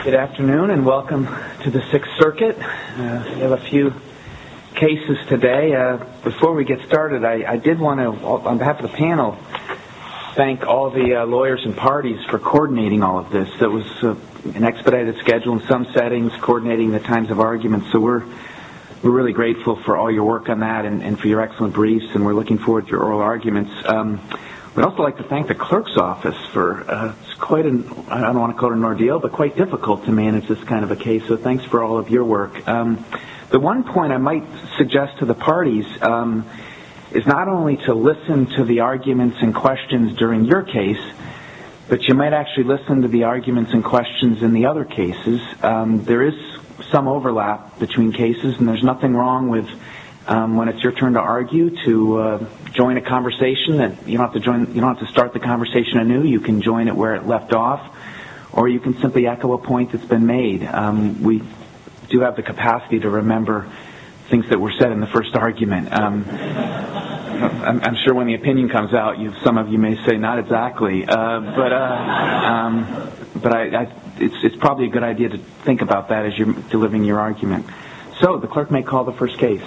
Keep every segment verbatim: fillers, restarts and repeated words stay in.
Good afternoon and welcome to the Sixth Circuit. Uh, we have a few cases today. Uh, before we get started, I, I did want to, on behalf of the panel, thank all the uh, lawyers and parties for coordinating all of this. It was uh, an expedited schedule in some settings, coordinating the times of arguments, so we're we're really grateful for all your work on that and, and for your excellent briefs, and we're looking forward to your oral arguments. Um, We'd also like to thank the clerk's office for, uh, it's quite an, I don't want to call it an ordeal, but quite difficult to manage this kind of a case, so thanks for all of your work. Um, the one point I might suggest to the parties um, is not only to listen to the arguments and questions during your case, but you might actually listen to the arguments and questions in the other cases. Um, there is some overlap between cases, and there's nothing wrong with Um, when it's your turn to argue, to uh, join a conversation that you don't have to join. You don't have to start the conversation anew. You can join it where it left off, or you can simply echo a point that's been made. Um, we do have the capacity to remember things that were said in the first argument. Um, I'm, I'm sure when the opinion comes out, you, some of you may say not exactly, uh, but uh, um, but I, I, it's it's probably a good idea to think about that as you're delivering your argument. So the clerk may call the first case.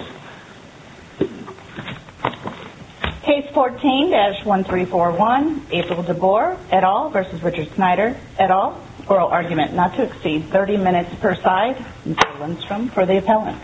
Case fourteen dash one three four one, April DeBoer et al. Versus Richard Snyder et al. Oral argument not to exceed thirty minutes per side. Mister Lindstrom for the appellant.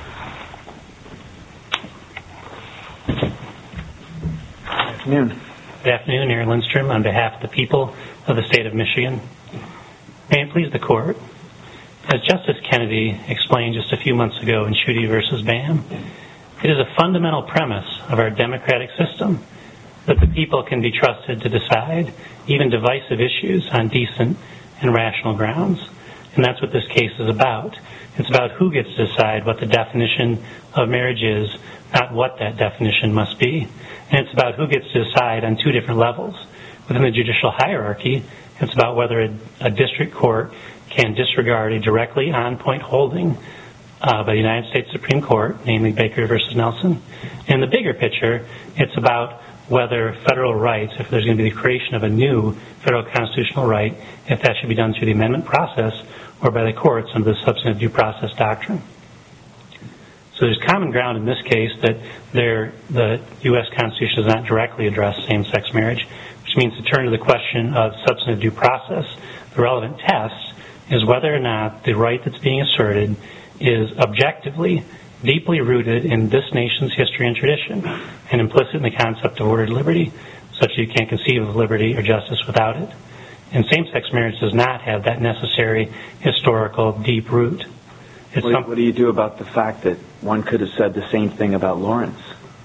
Good afternoon. Good afternoon, Aaron Lindstrom on behalf of the people of the state of Michigan. May it please the court. As Justice Kennedy explained just a few months ago in Schuette versus Bam, it is a fundamental premise of our democratic system that the people can be trusted to decide even divisive issues on decent and rational grounds. And that's what this case is about. It's about who gets to decide what the definition of marriage is, not what that definition must be. And it's about who gets to decide on two different levels. Within the judicial hierarchy, it's about whether a, a district court can disregard a directly on-point holding Uh, by the United States Supreme Court, namely Baker versus Nelson. In the bigger picture, it's about whether federal rights, if there's going to be the creation of a new federal constitutional right, if that should be done through the amendment process or by the courts under the substantive due process doctrine. So there's common ground in this case that there, the U S Constitution does not directly address same-sex marriage, which means to turn to the question of substantive due process. The relevant test is whether or not the right that's being asserted is objectively deeply rooted in this nation's history and tradition and implicit in the concept of ordered liberty, such that you can't conceive of liberty or justice without it. And same-sex marriage does not have that necessary historical deep root. It's what, some- what do you do about the fact that one could have said the same thing about Lawrence?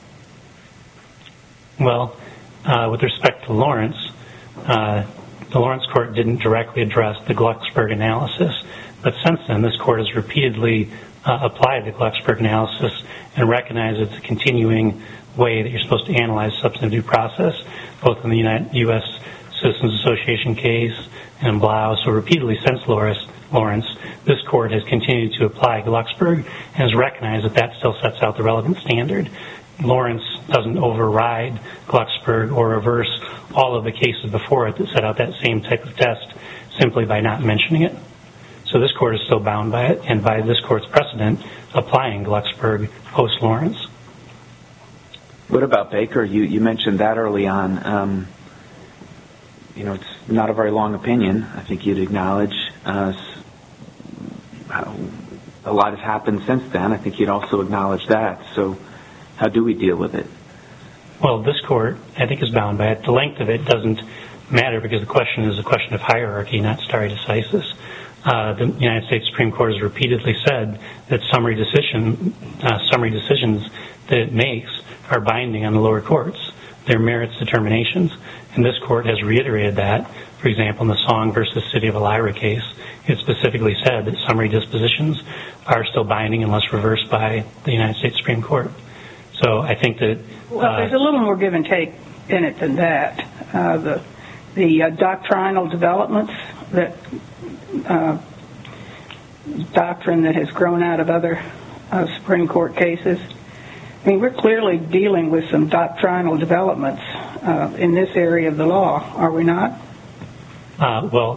Well, uh, with respect to Lawrence, uh, the Lawrence court didn't directly address the Glucksberg analysis. But since then, this court has repeatedly uh, applied the Glucksberg analysis and recognized it's a continuing way that you're supposed to analyze substantive due process, both in the United, U S Citizens Association case and in Blau. So repeatedly since Lawrence, Lawrence, this court has continued to apply Glucksberg and has recognized that that still sets out the relevant standard. Lawrence doesn't override Glucksberg or reverse all of the cases before it that set out that same type of test simply by not mentioning it. So this court is still bound by it, and by this court's precedent, applying Glucksberg post-Lawrence. What about Baker? You, you mentioned that early on. Um, you know, it's not a very long opinion. I think you'd acknowledge uh, how a lot has happened since then. I think you'd also acknowledge that. So how do we deal with it? Well, this court, I think, is bound by it. The length of it doesn't matter because the question is a question of hierarchy, not stare decisis. Uh, the United States Supreme Court has repeatedly said that summary decision, uh, summary decisions that it makes are binding on the lower courts. They're merits determinations, and this court has reiterated that. For example, in the Song versus City of Elira case, it specifically said that summary dispositions are still binding unless reversed by the United States Supreme Court. So I think that... Uh, well, there's a little more give and take in it than that. Uh, the the uh, doctrinal developments that... Uh, doctrine that has grown out of other uh, Supreme Court cases. I mean, we're clearly dealing with some doctrinal developments uh, in this area of the law, are we not? Uh, well,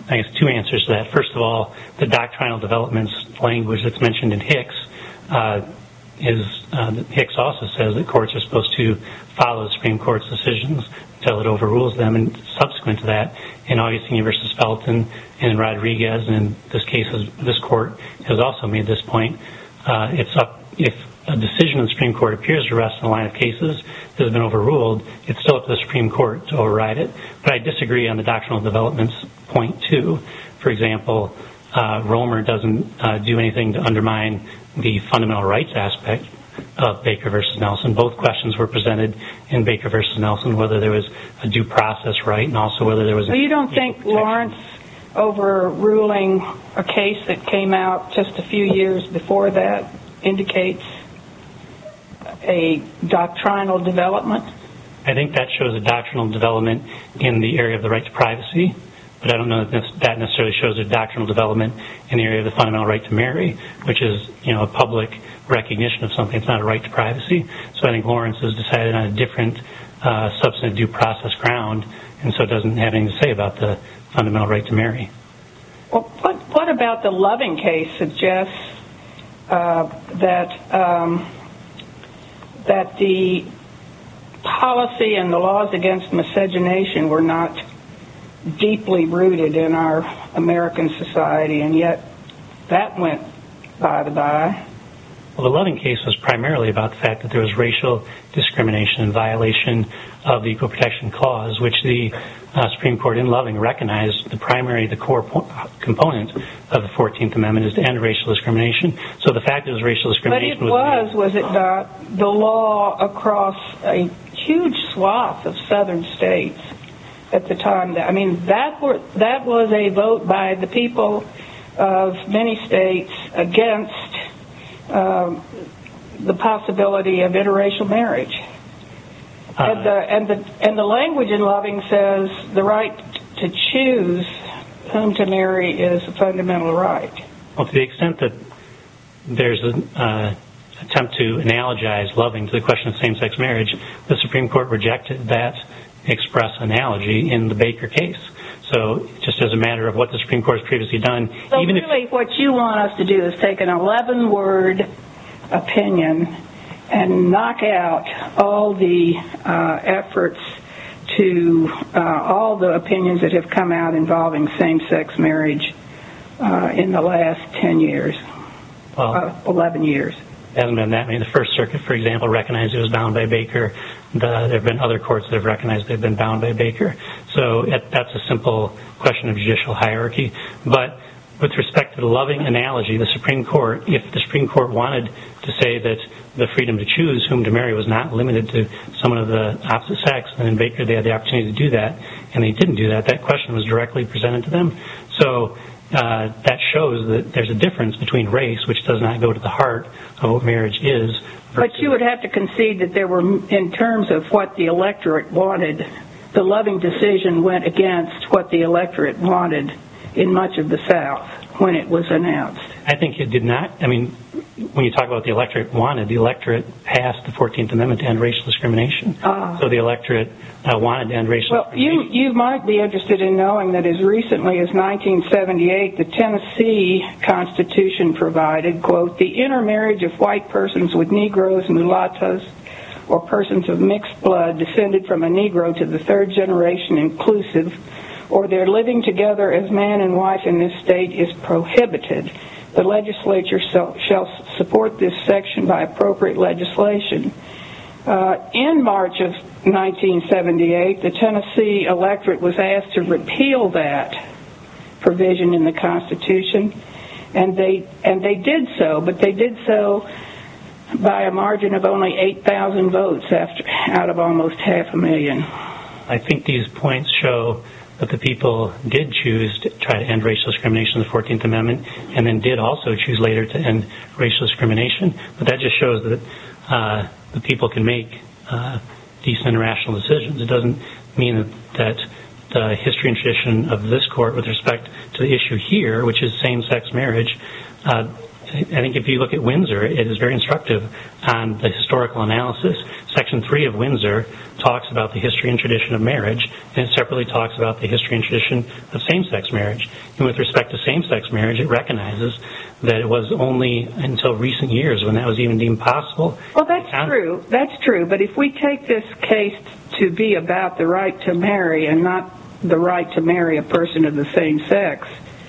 I guess, two answers to that. First of all, the doctrinal developments language that's mentioned in Hicks uh, is, uh, Hicks also says that courts are supposed to follow the Supreme Court's decisions until it overrules them, and subsequent to that, in Augustine versus Felton and in Rodriguez, and in this case, this court has also made this point, uh, it's up, if a decision of the Supreme Court appears to rest in a line of cases that has been overruled, it's still up to the Supreme Court to override it. But I disagree on the doctrinal developments point too. For example, uh, Romer doesn't uh, do anything to undermine the fundamental rights aspect of Baker versus Nelson. Both questions were presented in Baker versus Nelson, whether there was a due process right and also whether there was a... Well, you don't think Lawrence overruling a case that came out just a few years before that indicates a doctrinal development? I think that shows a doctrinal development in the area of the right to privacy, but I don't know that that necessarily shows a doctrinal development in the area of the fundamental right to marry, which is, you know, a public recognition of something. It's not a right to privacy. So I think Lawrence has decided on a different uh, substantive due process ground, and so it doesn't have anything to say about the fundamental right to marry. Well, what, what about the Loving case suggests uh, that um, that the policy and the laws against miscegenation were not deeply rooted in our American society, and yet that went by the by? Well, the Loving case was primarily about the fact that there was racial discrimination and violation of the Equal Protection Clause, which the uh, Supreme Court in Loving recognized the primary, the core po- component of the fourteenth Amendment is to end racial discrimination. So the fact that it was racial discrimination but it was, was, was it not, the law across a huge swath of southern states at the time. That, I mean, that were, that was a vote by the people of many states against Um, the possibility of interracial marriage. Uh, and, the, and, the, and the language in Loving says the right to choose whom to marry is a fundamental right. Well, to the extent that there's an uh, attempt to analogize Loving to the question of same-sex marriage, the Supreme Court rejected that express analogy in the Baker case. So just as a matter of what the Supreme Court has previously done, so even really if... what you want us to do is take an eleven-word opinion and knock out all the uh, efforts to uh, all the opinions that have come out involving same-sex marriage uh, in the last ten years, well, uh, eleven years. It hasn't been that many. The First Circuit, for example, recognized it was bound by Baker. The, there have been other courts that have recognized they've been bound by Baker. So it, that's a simple question of judicial hierarchy. But with respect to the Loving analogy, the Supreme Court, if the Supreme Court wanted to say that the freedom to choose whom to marry was not limited to someone of the opposite sex, then in Baker they had the opportunity to do that, and they didn't do that. That question was directly presented to them. So uh, that shows that there's a difference between race, which does not go to the heart of what marriage is. But you would have to concede that there were, in terms of what the electorate wanted, the Loving decision went against what the electorate wanted in much of the South when it was announced. I think it did not. I mean, when you talk about the electorate wanted, the electorate passed the fourteenth Amendment to end racial discrimination. Uh, so the electorate uh, wanted to end racial well, discrimination. You, you might be interested in knowing that as recently as nineteen seventy-eight, the Tennessee Constitution provided, quote, the intermarriage of white persons with Negroes, mulattoes, or persons of mixed blood descended from a Negro to the third generation inclusive, or their living together as man and wife in this state is prohibited. The legislature shall support this section by appropriate legislation. Uh, in March of nineteen seventy-eight, the Tennessee electorate was asked to repeal that provision in the Constitution, and they and they did so, but they did so by a margin of only eight thousand votes after, out of almost half a million. I think these points show that the people did choose to try to end racial discrimination in the fourteenth Amendment, and then did also choose later to end racial discrimination. But that just shows that uh, the people can make uh, decent and rational decisions. It doesn't mean that, that the history and tradition of this court with respect to the issue here, which is same-sex marriage, uh, I think if you look at Windsor, it is very instructive on the historical analysis. Section three of Windsor talks about the history and tradition of marriage, and it separately talks about the history and tradition of same-sex marriage. And with respect to same-sex marriage, it recognizes that it was only until recent years when that was even deemed possible. Well, that's true. That's true. But if we take this case to be about the right to marry and not the right to marry a person of the same sex,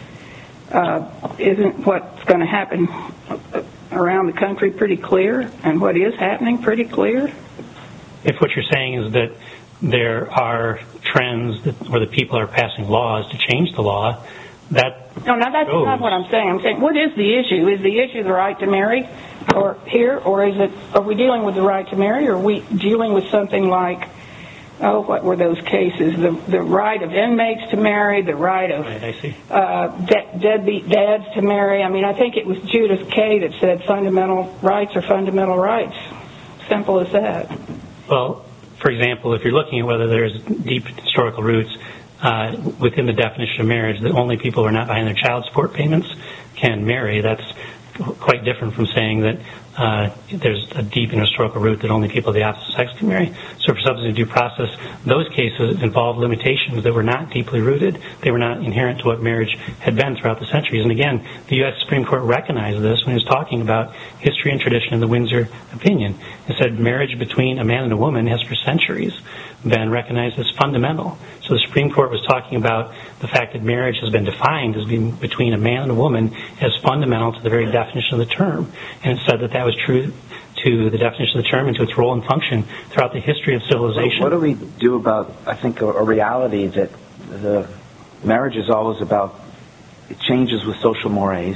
uh, isn't what's going to happen around the country pretty clear, and what is happening pretty clear? If what you're saying is that there are trends that, where the people are passing laws to change the law, that no, no, that's goes. not what I'm saying. I'm saying, what is the issue? Is the issue the right to marry, or here, or is it? Are we dealing with the right to marry, or are we dealing with something like, oh, what were those cases? The the right of inmates to marry, the right of right, I see. Uh, de- deadbeat dads to marry. I mean, I think it was Judith Kay that said fundamental rights are fundamental rights. Simple as that. Well, for example, if you're looking at whether there's deep historical roots uh, within the definition of marriage, that only people who are not behind their child support payments can marry, that's quite different from saying that uh, there's a deep and historical root that only people of the opposite sex can marry. So for substantive due process, those cases involve limitations that were not deeply rooted. They were not inherent to what marriage had been throughout the centuries. And again, the U S Supreme Court recognized this when it was talking about history and tradition in the Windsor opinion. It said marriage between a man and a woman has for centuries been recognized as fundamental. So the Supreme Court was talking about the fact that marriage has been defined as being between a man and a woman as fundamental to the very definition of the term. And it said that that was true to the definition of the term and to its role and function throughout the history of civilization. What do we do about, I think, a, a reality that the marriage is always about, it changes with social mores,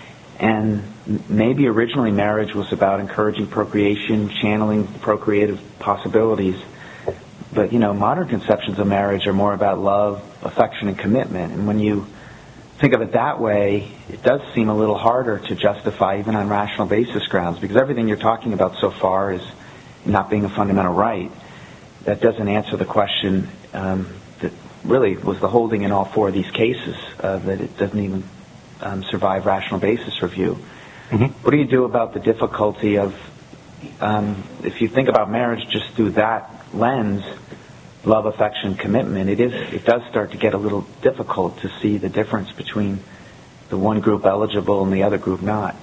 and maybe originally marriage was about encouraging procreation, channeling procreative possibilities. But, you know, modern conceptions of marriage are more about love, affection, and commitment. And when you think of it that way, it does seem a little harder to justify even on rational basis grounds, because everything you're talking about so far is not being a fundamental right. That doesn't answer the question um, that really was the holding in all four of these cases, uh, that it doesn't even um, survive rational basis review. Mm-hmm. What do you do about the difficulty of, um, if you think about marriage just through that lens, love, affection, commitment, it is it does start to get a little difficult to see the difference between the one group eligible and the other group not.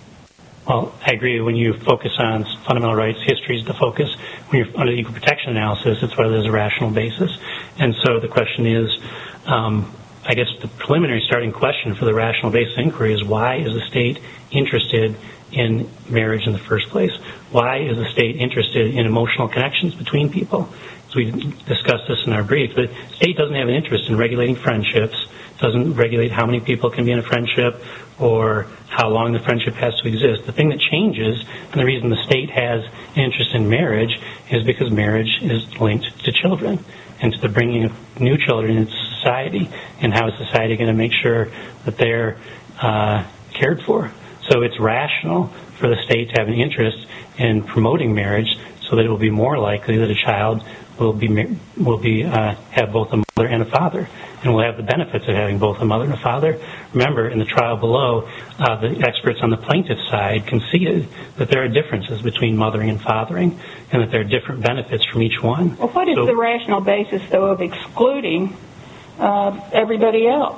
Well, I agree. When you focus on fundamental rights, history is the focus. When you're under the equal protection analysis, it's whether there's a rational basis. And so the question is, um, I guess the preliminary starting question for the rational basis inquiry is, why is the state interested in marriage in the first place? Why is the state interested in emotional connections between people? So we discussed this in our brief. The state doesn't have an interest in regulating friendships, doesn't regulate how many people can be in a friendship or how long the friendship has to exist. The thing that changes, and the reason the state has an interest in marriage, is because marriage is linked to children and to the bringing of new children into society, and how is society going to make sure that they're uh, cared for. So it's rational for the state to have an interest in promoting marriage so that it will be more likely that a child will be will be uh, have both a mother and a father, and will have the benefits of having both a mother and a father. Remember, in the trial below, uh, the experts on the plaintiff's side conceded that there are differences between mothering and fathering, and that there are different benefits from each one. Well, what is so, the rational basis, though, of excluding uh, everybody else?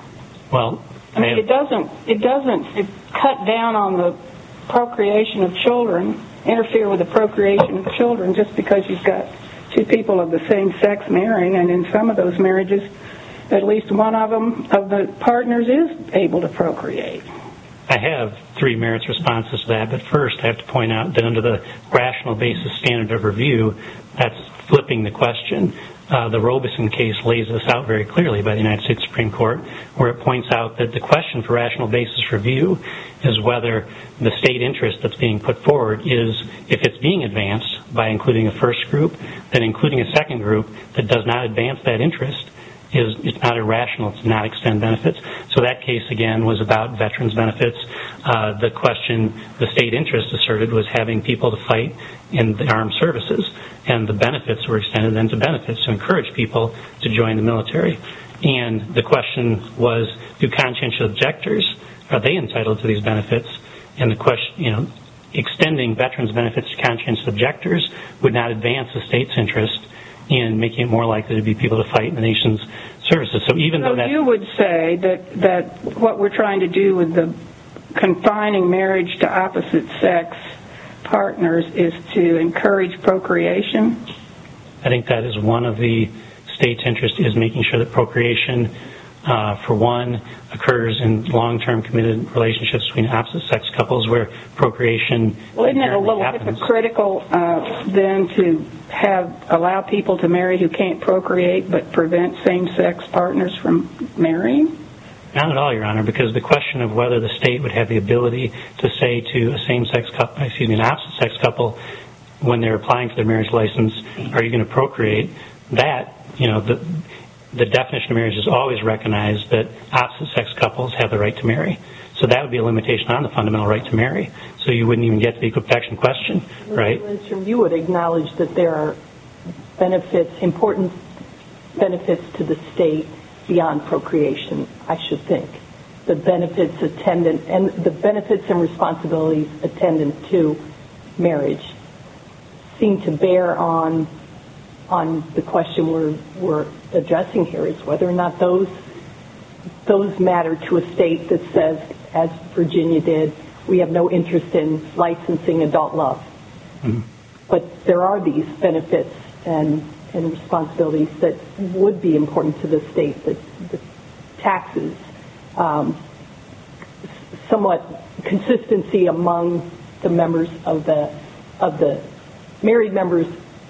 Well, I mean, it doesn't it doesn't it cut down on the procreation of children, interfere with the procreation of children, just because you've got two people of the same sex marrying, and in some of those marriages, at least one of them, of the partners, is able to procreate. I have three merits responses to that, but first I have to point out that under the rational basis standard of review, that's flipping the question. Uh, the Robeson case lays this out very clearly by the United States Supreme Court, where it points out that the question for rational basis review is whether the state interest that's being put forward is, if it's being advanced by including a first group, then including a second group that does not advance that interest is it's not irrational to not extend benefits. So that case, again, was about veterans' benefits. Uh, the question the state interest asserted was having people to fight in the armed services, and the benefits were extended then to benefits to encourage people to join the military. And the question was, do conscientious objectors, are they entitled to these benefits? And the question, you know, extending veterans' benefits to conscientious objectors would not advance the state's interest in making it more likely to be people to fight in the nation's services. So even so though that you would say that that what we're trying to do with the confining marriage to opposite sex partners is to encourage procreation? I think that is one of the state's interests, is making sure that procreation, uh, for one, occurs in long-term committed relationships between opposite-sex couples where procreation Well, isn't it a little happens. hypocritical uh, then to have allow people to marry who can't procreate but prevent same-sex partners from marrying? Not at all, Your Honor, because the question of whether the state would have the ability to say to a same-sex couple, excuse me, an opposite-sex couple, when they're applying for their marriage license, are you going to procreate? That, you know, the the definition of marriage is always recognized that opposite-sex couples have the right to marry. So that would be a limitation on the fundamental right to marry. So you wouldn't even get to the equal protection question, right? Mister Lindstrom, you would acknowledge that there are benefits, important benefits to the state beyond procreation, I should think. The benefits attendant and the benefits and responsibilities attendant to marriage seem to bear on on the question we're we're addressing here, is whether or not those those matter to a state that says, as Virginia did, we have no interest in licensing adult love. Mm-hmm. But there are these benefits and and responsibilities that would be important to the state, that the taxes, um, somewhat consistency among the members of the of the married members,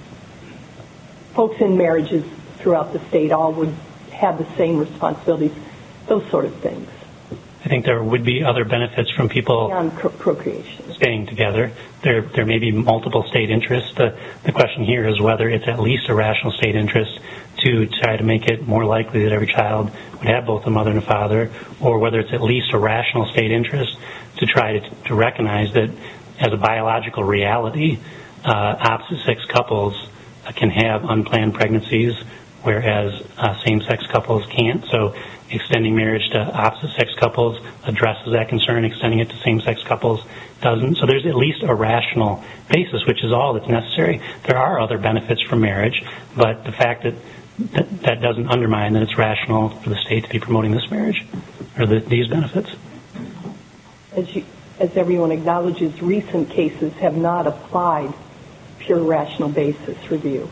folks in marriages throughout the state all would have the same responsibilities, those sort of things. I think there would be other benefits from people beyond pro- procreation. Staying together. There there may be multiple state interests. The, the question here is whether it's at least a rational state interest to try to make it more likely that every child would have both a mother and a father, or whether it's at least a rational state interest to try to, to recognize that as a biological reality, uh, opposite-sex couples uh, can have unplanned pregnancies, whereas uh, same-sex couples can't. So extending marriage to opposite-sex couples addresses that concern. Extending it to same-sex couples doesn't. So there's at least a rational basis, which is all that's necessary. There are other benefits from marriage, but the fact that that, that doesn't undermine that it's rational for the state to be promoting this marriage or the, these benefits. As, you, as everyone acknowledges, recent cases have not applied pure rational basis review.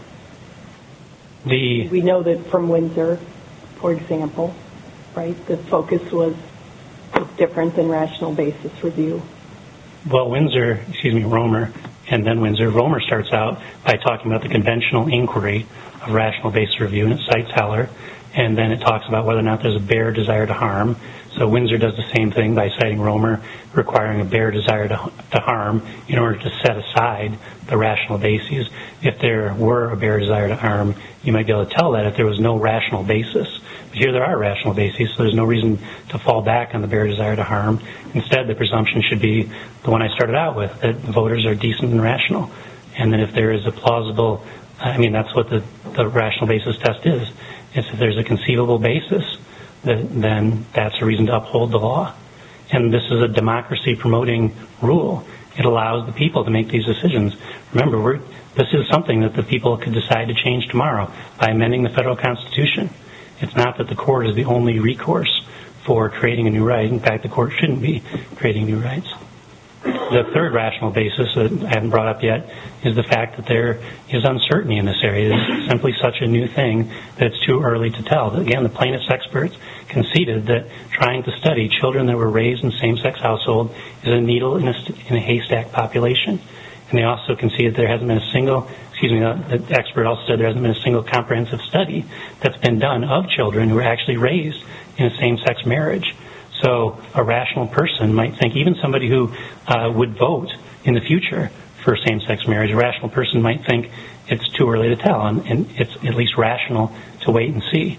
The, we know that from Windsor, for example, right, the focus was, was different than rational basis review. Well, Windsor, excuse me, Romer, and then Windsor. Romer starts out by talking about the conventional inquiry of rational basis review, and it cites Heller, and then it talks about whether or not there's a bare desire to harm. So Windsor does the same thing by citing Romer, requiring a bare desire to, to harm in order to set aside the rational bases. If there were a bare desire to harm, you might be able to tell that if there was no rational basis. But here there are rational bases, so there's no reason to fall back on the bare desire to harm. Instead, the presumption should be the one I started out with, that voters are decent and rational. And that if there is a plausible, I mean, that's what the, the rational basis test is. It's if there's a conceivable basis, that, then that's a reason to uphold the law. And this is a democracy-promoting rule. It allows the people to make these decisions. Remember, we're, this is something that the people could decide to change tomorrow by amending the federal Constitution. It's not that the court is the only recourse for creating a new right. In fact, the court shouldn't be creating new rights. The third rational basis that I haven't brought up yet is the fact that there is uncertainty in this area. It's simply such a new thing that it's too early to tell. Again, the plaintiff's experts conceded that trying to study children that were raised in same-sex households is a needle in a, in a haystack population. And they also conceded there hasn't been a single, excuse me, the expert also said there hasn't been a single comprehensive study that's been done of children who were actually raised in a same-sex marriage. So a rational person might think, even somebody who uh, would vote in the future for same-sex marriage, a rational person might think it's too early to tell, and, and it's at least rational to wait and see.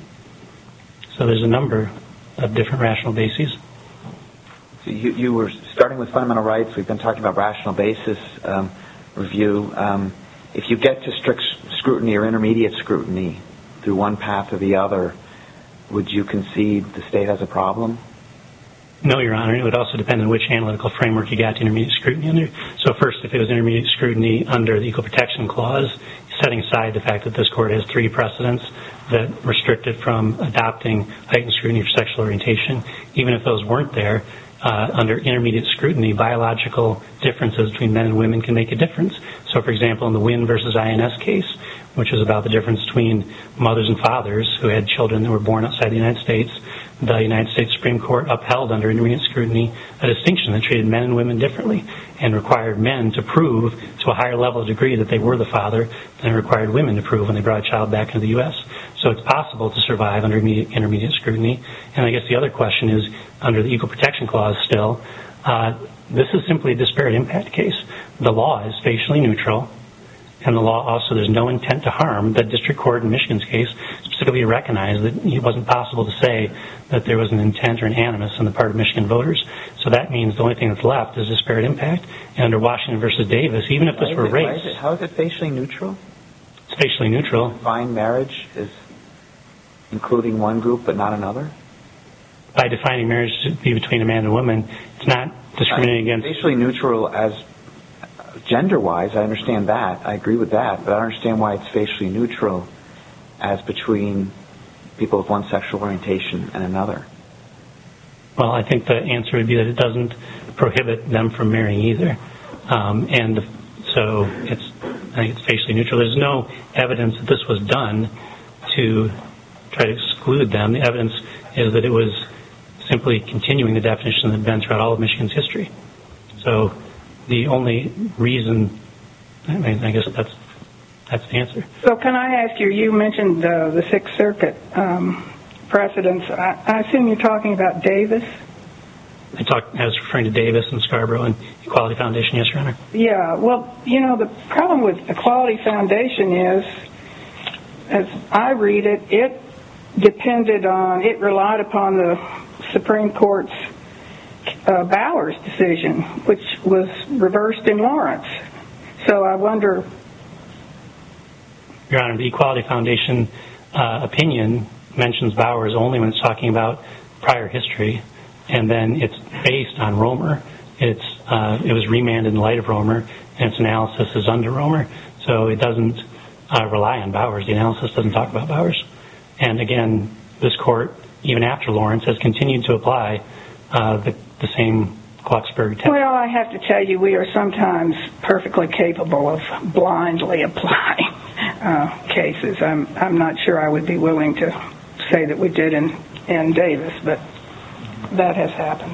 So there's a number of different rational bases. So you, you were starting with fundamental rights. We've been talking about rational basis um, review. Um, if you get to strict scrutiny or intermediate scrutiny through one path or the other, would you concede the state has a problem? No, Your Honor. It would also depend on which analytical framework you got to intermediate scrutiny under. So first, if it was intermediate scrutiny under the Equal Protection Clause, setting aside the fact that this court has three precedents that restrict it from adopting heightened scrutiny for sexual orientation, even if those weren't there, uh, under intermediate scrutiny, biological differences between men and women can make a difference. So, for example, in the Wynn versus I N S case, which is about the difference between mothers and fathers who had children that were born outside the United States, the United States Supreme Court upheld under intermediate scrutiny a distinction that treated men and women differently and required men to prove to a higher level of degree that they were the father than it required women to prove when they brought a child back into the U S. So it's possible to survive under intermediate, intermediate scrutiny. And I guess the other question is, under the Equal Protection Clause still, uh, this is simply a disparate impact case. The law is facially neutral. And the law also, there's no intent to harm. The district court in Michigan's case specifically recognized that it wasn't possible to say that there was an intent or an animus on the part of Michigan voters. So that means the only thing that's left is disparate impact. And under Washington versus Davis, even if this were it, race... Is it, how is it facially neutral? It's facially neutral. Define marriage as including one group but not another? By defining marriage to be between a man and a woman, it's not discriminating against... Facially neutral as... Gender-wise, I understand that. I agree with that. But I don't understand why it's facially neutral as between people of one sexual orientation and another. Well, I think the answer would be that it doesn't prohibit them from marrying either. Um, and so it's, I think it's facially neutral. There's no evidence that this was done to try to exclude them. The evidence is that it was simply continuing the definition that had been throughout all of Michigan's history. So the only reason, I mean, I guess that's that's the answer. So can I ask you, you mentioned uh, the Sixth Circuit um, precedents. I, I assume you're talking about Davis? I, talked, I was referring to Davis and Scarborough and Equality Foundation, yes, Your Honor. Yeah, well, you know, the problem with Equality Foundation is, as I read it, it depended on, it relied upon the Supreme Court's Uh, Bowers decision, which was reversed in Lawrence. So I wonder... Your Honor, the Equality Foundation uh, opinion mentions Bowers only when it's talking about prior history, and then it's based on Romer. It's uh, it was remanded in light of Romer, and its analysis is under Romer, so it doesn't uh, rely on Bowers. The analysis doesn't talk about Bowers. And again, this court, even after Lawrence, has continued to apply uh, the the same Glucksberg test. Well, I have to tell you, we are sometimes perfectly capable of blindly applying uh, cases. I'm I'm not sure I would be willing to say that we did in, in Davis, but that has happened.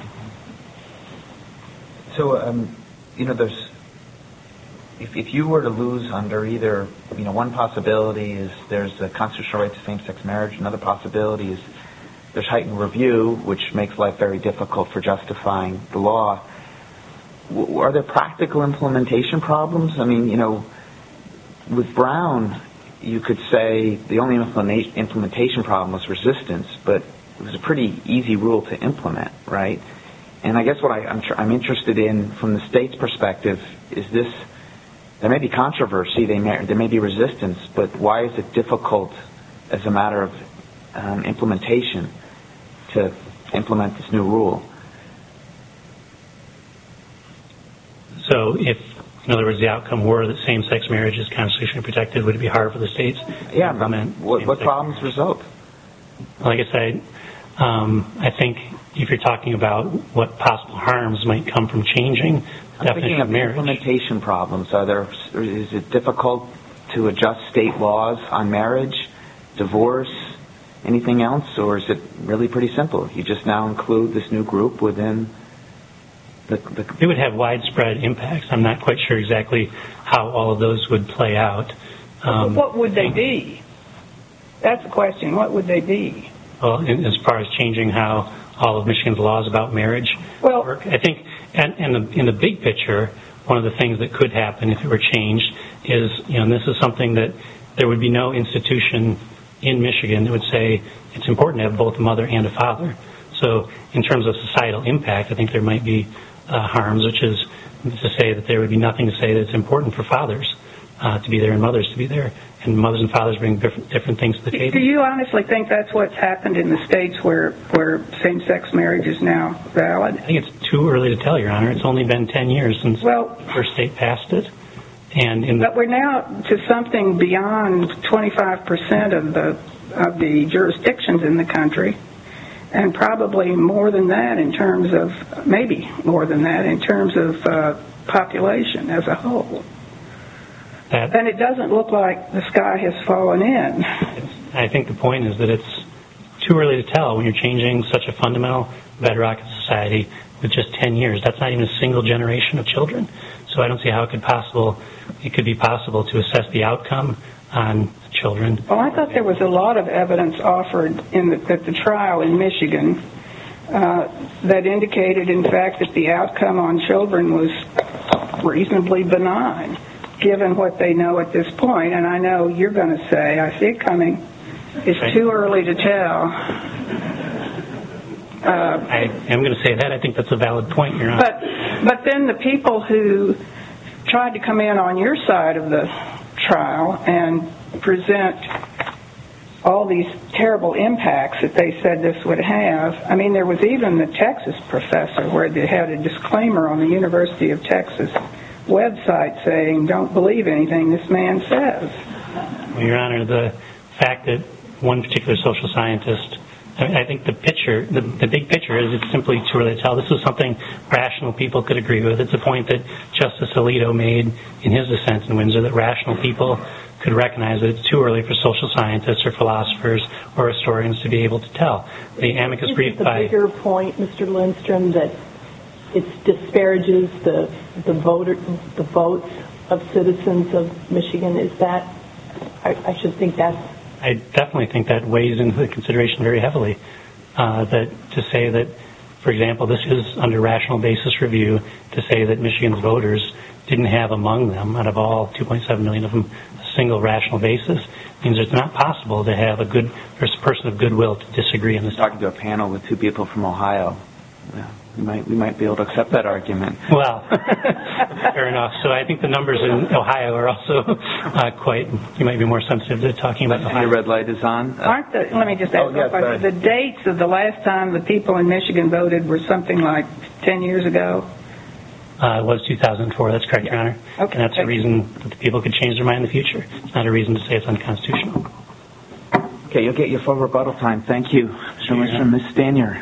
So, um, you know, there's if if you were to lose under either, you know, one possibility is there's a constitutional right to same-sex marriage. Another possibility is there's heightened review, which makes life very difficult for justifying the law. W- are there practical implementation problems? I mean, you know, with Brown, you could say the only implementa- implementation problem was resistance, but it was a pretty easy rule to implement, right? And I guess what I, I'm, tr- I'm interested in from the state's perspective is this, there may be controversy, they may, there may be resistance, but why is it difficult as a matter of um, implementation to implement this new rule? So if, in other words, the outcome were that same-sex marriage is constitutionally protected, would it be hard for the states yeah, to implement? What, what problems result? Like I said, um, I think if you're talking about what possible harms might come from changing the I'm definition thinking of of marriage. Implementation problems. Are there? Is it difficult to adjust state laws on marriage, divorce, anything else, or is it really pretty simple? You just now include this new group within the... the it would have widespread impacts. I'm not quite sure exactly how all of those would play out. Um, what would they be? That's the question. What would they be? Well, in, as far as changing how all of Michigan's laws about marriage well, work, I think, and, and the, in the big picture, one of the things that could happen if it were changed is, you know, and this is something that there would be no institution in Michigan that would say it's important to have both a mother and a father. So in terms of societal impact, I think there might be uh, harms, which is to say that there would be nothing to say that it's important for fathers uh, to be there and mothers to be there. And mothers and fathers bring different, different things to the table. Do you honestly think that's what's happened in the states where, where same-sex marriage is now valid? I think it's too early to tell, Your Honor. It's only been ten years since well, the first state passed it. And in but we're now to something beyond twenty-five percent of the of the jurisdictions in the country, and probably more than that in terms of, maybe more than that in terms of uh, population as a whole. That, and it doesn't look like the sky has fallen in. I think the point is that it's too early to tell when you're changing such a fundamental bedrock of society with just ten years. That's not even a single generation of children. So I don't see how it could possible. It could be possible to assess the outcome on children. Well, I thought there was a lot of evidence offered in the, at the trial in Michigan uh, that indicated, in fact, that the outcome on children was reasonably benign, given what they know at this point. And I know you're going to say, I see it coming, it's okay. too early to tell. Uh, I am going to say that. I think that's a valid point, Your Honor. But, but then the people who tried to come in on your side of the trial and present all these terrible impacts that they said this would have. I mean, there was even the Texas professor where they had a disclaimer on the University of Texas website saying, don't believe anything this man says. Well, Your Honor, the fact that one particular social scientist, I think the picture, the, the big picture is it's simply too early to tell. This is something rational people could agree with. It's a point that Justice Alito made in his dissent in Windsor, that rational people could recognize that it's too early for social scientists or philosophers or historians to be able to tell. The amicus brief by... Is the bigger point, Mister Lindstrom, that it disparages the the voter the votes of citizens of Michigan? Is that... I, I should think that's... I definitely think that weighs into the consideration very heavily. Uh, that to say that, for example, this is under rational basis review, to say that Michigan's voters didn't have among them, out of all two point seven million of them, a single rational basis, means it's not possible to have a good there's a person of goodwill to disagree on this. Talking to a panel with two people from Ohio. Yeah, we might we might be able to accept that argument. Well, fair enough. So I think the numbers in Ohio are also uh, quite. You might be more sensitive to talking about Ohio. Your red light is on. Uh, Aren't the? Let me just ask oh, yes, a question. The dates of the last time the people in Michigan voted were something like ten years ago. Uh, it was two thousand four. That's correct, Your Honor. Okay. And that's a reason that the people could change their mind in the future. It's not a reason to say it's unconstitutional. Okay, you'll get your full rebuttal time. Thank you, Mister Lindstrom. Miz Stanier.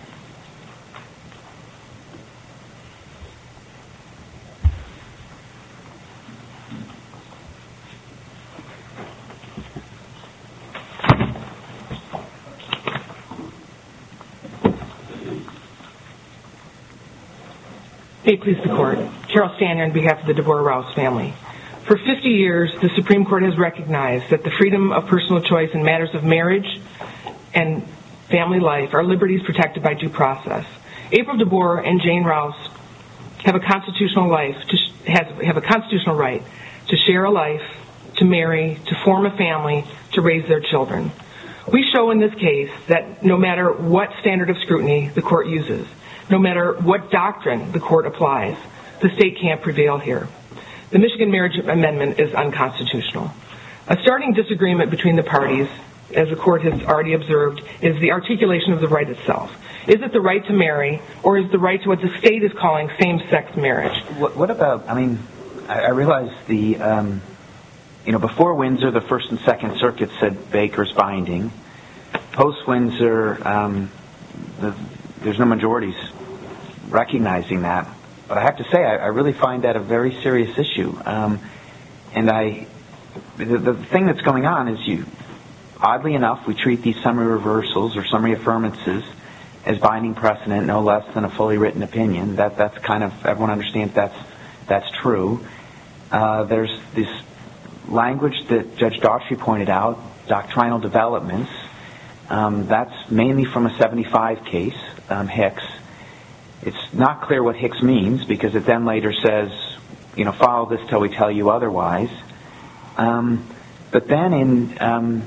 May it please the Court. Carol Stanier on behalf of the Deborah Rouse family. For fifty years, the Supreme Court has recognized that the freedom of personal choice in matters of marriage and family life are liberties protected by due process. April DeBoer and Jane Rouse have a constitutional life to sh- has, have a constitutional right to share a life, to marry, to form a family, to raise their children. We show in this case that no matter what standard of scrutiny the Court uses, no matter what doctrine the Court applies, the state can't prevail here. The Michigan Marriage Amendment is unconstitutional. A starting disagreement between the parties, as the Court has already observed, is the articulation of the right itself. Is it the right to marry, or is the right to what the state is calling same-sex marriage? What, what about, I mean, I, I realize the, um, you know, before Windsor, the First and Second Circuit said Baker's binding. Post-Windsor, um, the, there's no majorities recognizing that. But I have to say, I, I really find that a very serious issue. Um, and I, the, the thing that's going on is you, oddly enough, we treat these summary reversals or summary affirmances as binding precedent, no less than a fully written opinion. That that's kind of, everyone understands that's that's true. Uh, there's this language that Judge Daughtry pointed out, doctrinal developments. Um, that's mainly from a seventy-five case, um, Hicks. It's not clear what Hicks means because it then later says, you know, follow this till we tell you otherwise. Um, but then in, um,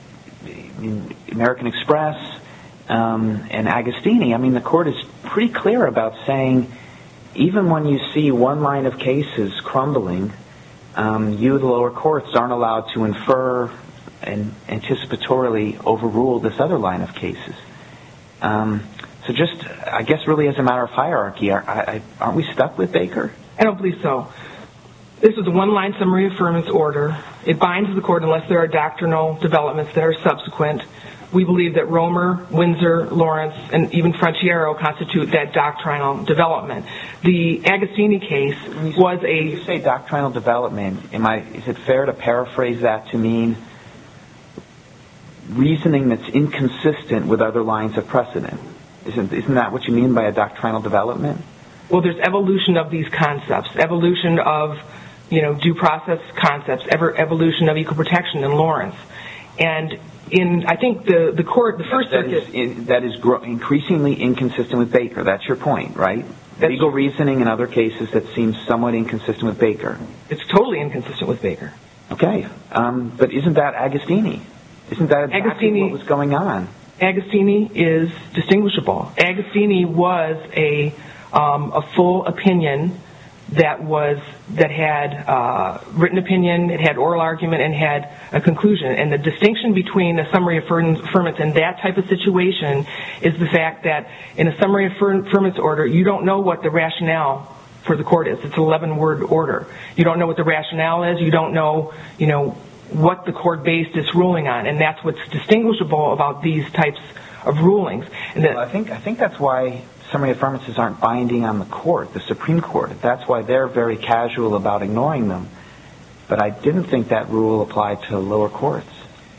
in American Express um, and Agostini, I mean, the Court is pretty clear about saying even when you see one line of cases crumbling, um, you, the lower courts, aren't allowed to infer and anticipatorily overrule this other line of cases. Um, so just, I guess really as a matter of hierarchy, are, I, aren't we stuck with Baker? I don't believe so. This is a one-line summary affirmance order. It binds the court unless there are doctrinal developments that are subsequent. We believe that Romer, Windsor, Lawrence, and even Frontiero constitute that doctrinal development. The Agostini case was a... When you say doctrinal development, am I, is it fair to paraphrase that to mean reasoning that's inconsistent with other lines of precedent? Isn't, isn't that what you mean by a doctrinal development? Well, there's evolution of these concepts, evolution of, you know, due process concepts, ever, evolution of equal protection in Lawrence. And in, I think the, the court, the First that Circuit... Is, that is gro- increasingly inconsistent with Baker. That's your point, right? That's Legal reasoning in other cases that seems somewhat inconsistent with Baker. It's totally inconsistent with Baker. Okay. Um, but isn't that Agostini? Isn't that exactly Agostini, what was going on? Agostini is distinguishable. Agostini was a um, a full opinion that was that had uh, written opinion, it had oral argument, and had a conclusion. And the distinction between a summary affirmance and that type of situation is the fact that in a summary affirmance order, you don't know what the rationale for the court is. It's an eleven-word order. You don't know what the rationale is. You don't know, you know, what the court based its ruling on, and that's what's distinguishable about these types of rulings. And that, well, I think I think that's why summary affirmances aren't binding on the court, the Supreme Court. That's why they're very casual about ignoring them. But I didn't think that rule applied to lower courts.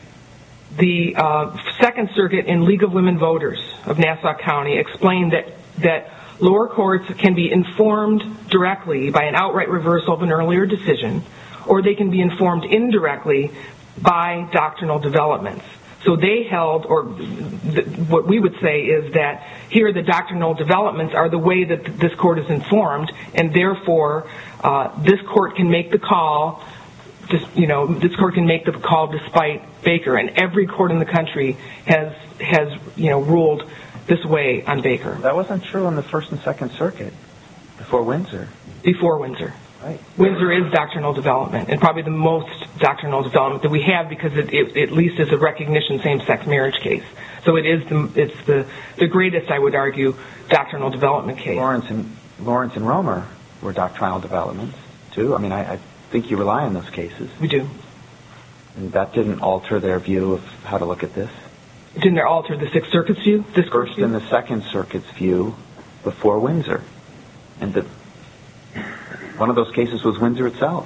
The uh, Second Circuit in League of Women Voters of Nassau County explained that that lower courts can be informed directly by an outright reversal of an earlier decision, or they can be informed indirectly by doctrinal developments. So they held, or th- what we would say is that here the doctrinal developments are the way that th- this court is informed, and therefore uh, this court can make the call, just, you know, this court can make the call despite Baker, and every court in the country has, has you know, ruled this way on Baker. That wasn't true in the First and Second Circuit before Windsor. Before Windsor. Right. Windsor is doctrinal development, and probably the most doctrinal development that we have because it, it at least is a recognition same-sex marriage case. So it is the it's the the greatest, I would argue, doctrinal development case. Lawrence and Lawrence and Romer were doctrinal developments too. I mean, I, I think you rely on those cases. We do. And that didn't alter their view of how to look at this. Didn't it alter the Sixth Circuit's view? This First and the Second Circuit's view before Windsor, and the one of those cases was Windsor itself.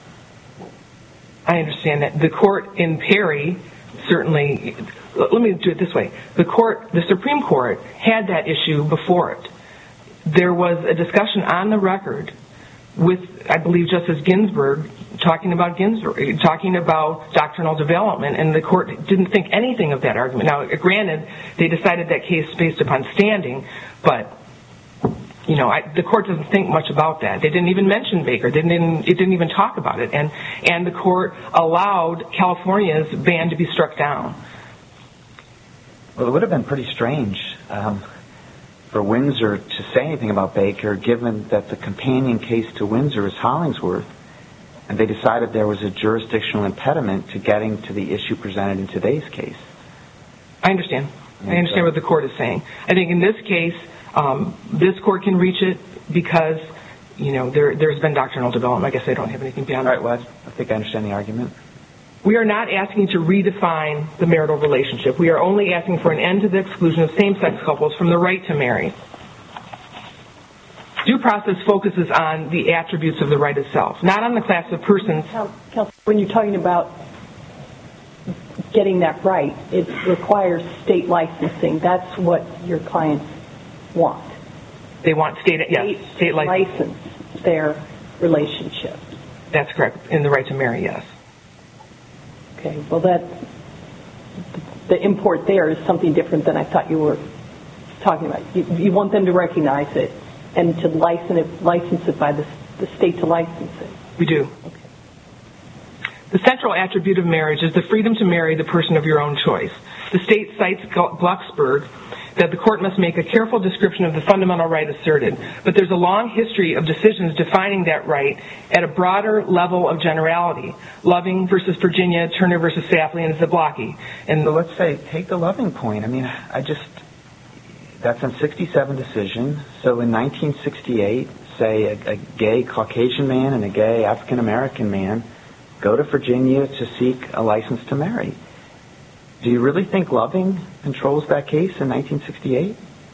I understand that. The court in Perry certainly, let me do it this way. The court, the Supreme Court had that issue before it. There was a discussion on the record with, I believe, Justice Ginsburg talking about Ginsburg, talking about doctrinal development, and the court didn't think anything of that argument. Now, granted, they decided that case based upon standing, but you know, I, the court doesn't think much about that. They didn't even mention Baker. They didn't even, it didn't even talk about it. And and the court allowed California's ban to be struck down. Well, it would have been pretty strange um, for Windsor to say anything about Baker, given that the companion case to Windsor is Hollingsworth, and they decided there was a jurisdictional impediment to getting to the issue presented in today's case. I understand. I understand what the court is saying. I think in this case, Um, this court can reach it because, you know, there, there's been doctrinal development. I guess I don't have anything beyond that. All right, well, I think I understand the argument. We are not asking to redefine the marital relationship. We are only asking for an end to the exclusion of same-sex couples from the right to marry. Due process focuses on the attributes of the right itself, not on the class of persons. Counsel, when you're talking about getting that right, it requires state licensing. That's what your clients want. They want state, yes, state license. license their relationship. That's correct. In the right to marry, yes. Okay. Well, that the import there is something different than I thought you were talking about. You, you want them to recognize it and to license it, license it by the, the state to license it. We do. Okay. The central attribute of marriage is the freedom to marry the person of your own choice. the state cites Glucksberg that the court must make a careful description of the fundamental right asserted. But there's a long history of decisions defining that right at a broader level of generality. Loving versus Virginia, Turner versus Safley, and Zablocki. And so let's say, take the Loving point. I mean, I just, that's a sixty-seven decision. So in nineteen sixty-eight, say a, a gay Caucasian man and a gay African American man go to Virginia to seek a license to marry. Do you really think Loving controls that case in nineteen sixty-eight?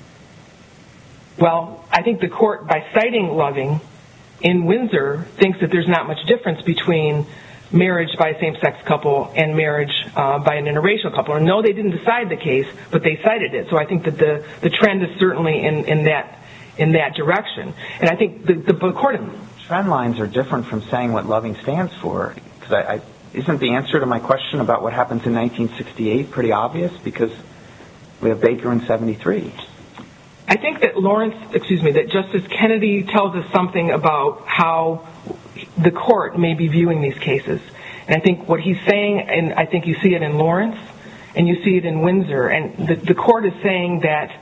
Well, I think the court, by citing Loving in Windsor, thinks that there's not much difference between marriage by a same-sex couple and marriage uh, by an interracial couple. And no, they didn't decide the case, but they cited it. So I think that the, the trend is certainly in, in that in that direction. And I think the, the, the court... Trend lines are different from saying what Loving stands for. Because I, I, isn't the answer to my question about what happens in nineteen sixty-eight pretty obvious? Because we have Baker in seventy-three. I think that Lawrence, excuse me, that Justice Kennedy tells us something about how the court may be viewing these cases. And I think what he's saying, and I think you see it in Lawrence, and you see it in Windsor, and the, the court is saying that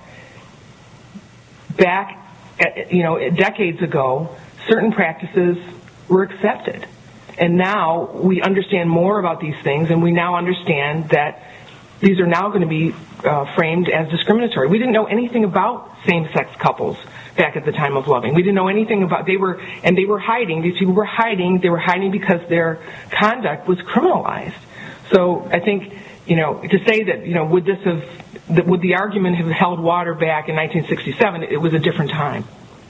back, at, you know, decades ago, certain practices were accepted. And now we understand more about these things, and we now understand that these are now going to be uh, framed as discriminatory. We didn't know anything about same-sex couples back at the time of Loving. We didn't know anything about, they were, and they were hiding. These people were hiding. They were hiding because their conduct was criminalized. So I think, you know, to say that, you know, would this have, that would the argument have held water back in nineteen sixty-seven? It was a different time.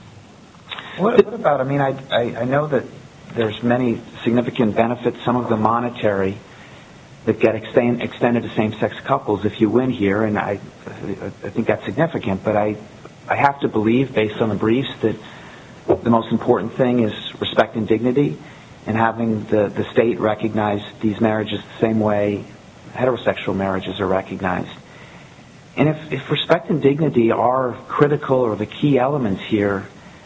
What, what about, I mean, I, I, I know that there's many significant benefits, some of them monetary, that get extend, extended to same-sex couples if you win here, and I, I think that's significant. But I, I have to believe, based on the briefs, that the most important thing is respect and dignity, and having the, the state recognize these marriages the same way heterosexual marriages are recognized. And if, if respect and dignity are critical or the key elements here,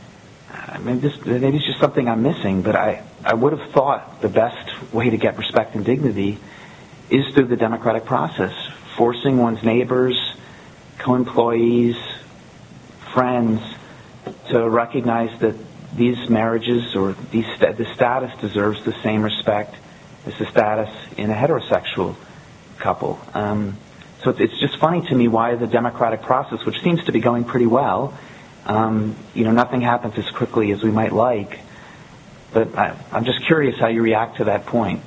I mean, this, maybe it's just something I'm missing, but I, I would have thought the best way to get respect and dignity is through the democratic process, forcing one's neighbors, co-employees, friends to recognize that these marriages or these the status deserves the same respect as the status in a heterosexual couple. Um, so it's, it's just funny to me why the democratic process, which seems to be going pretty well, Um, you know, nothing happens as quickly as we might like. But I, I'm just curious how you react to that point.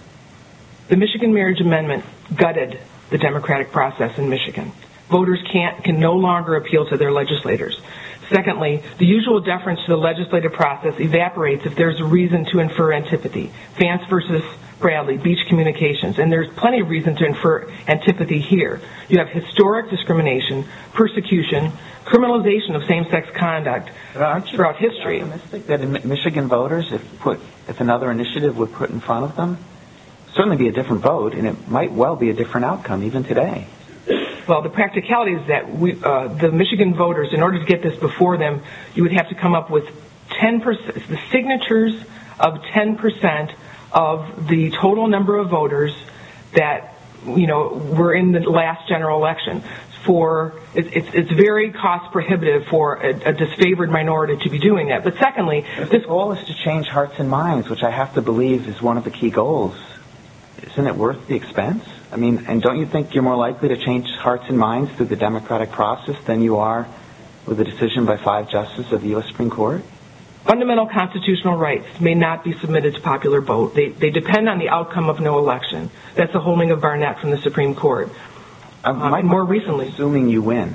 The Michigan Marriage Amendment gutted the democratic process in Michigan. Voters can't, can no longer appeal to their legislators. Secondly, the usual deference to the legislative process evaporates if there's a reason to infer antipathy. Vance versus Bradley, Beach Communications, and there's plenty of reason to infer antipathy here. You have historic discrimination, persecution, criminalization of same-sex conduct throughout history. Optimistic that Michigan voters, if put, if another initiative were put in front of them, certainly be a different vote, and it might well be a different outcome even today. Well, the practicality is that we, uh, the Michigan voters, in order to get this before them, you would have to come up with ten percent, the signatures of ten percent of the total number of voters that, you know, were in the last general election. For it's it's, it's very cost prohibitive for a, a disfavored minority to be doing that. But secondly, this goal is to change hearts and minds, which I have to believe is one of the key goals. Isn't it worth the expense? I mean, and don't you think you're more likely to change hearts and minds through the democratic process than you are with a decision by five justices of the U S Supreme Court? Fundamental constitutional rights may not be submitted to popular vote. They, they depend on the outcome of no election. That's the holding of Barnett from the Supreme Court. Uh, my more recently, assuming you win.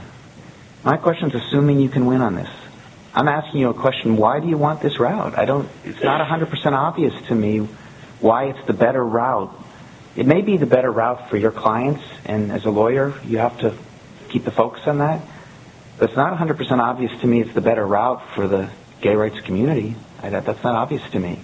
My question is assuming you can win on this. I'm asking you a question. Why do you want this route? I don't. It's not one hundred percent obvious to me why it's the better route. It may be the better route for your clients, and as a lawyer, you have to keep the focus on that. But it's not one hundred percent obvious to me it's the better route for the gay rights community. I, that, that's not obvious to me.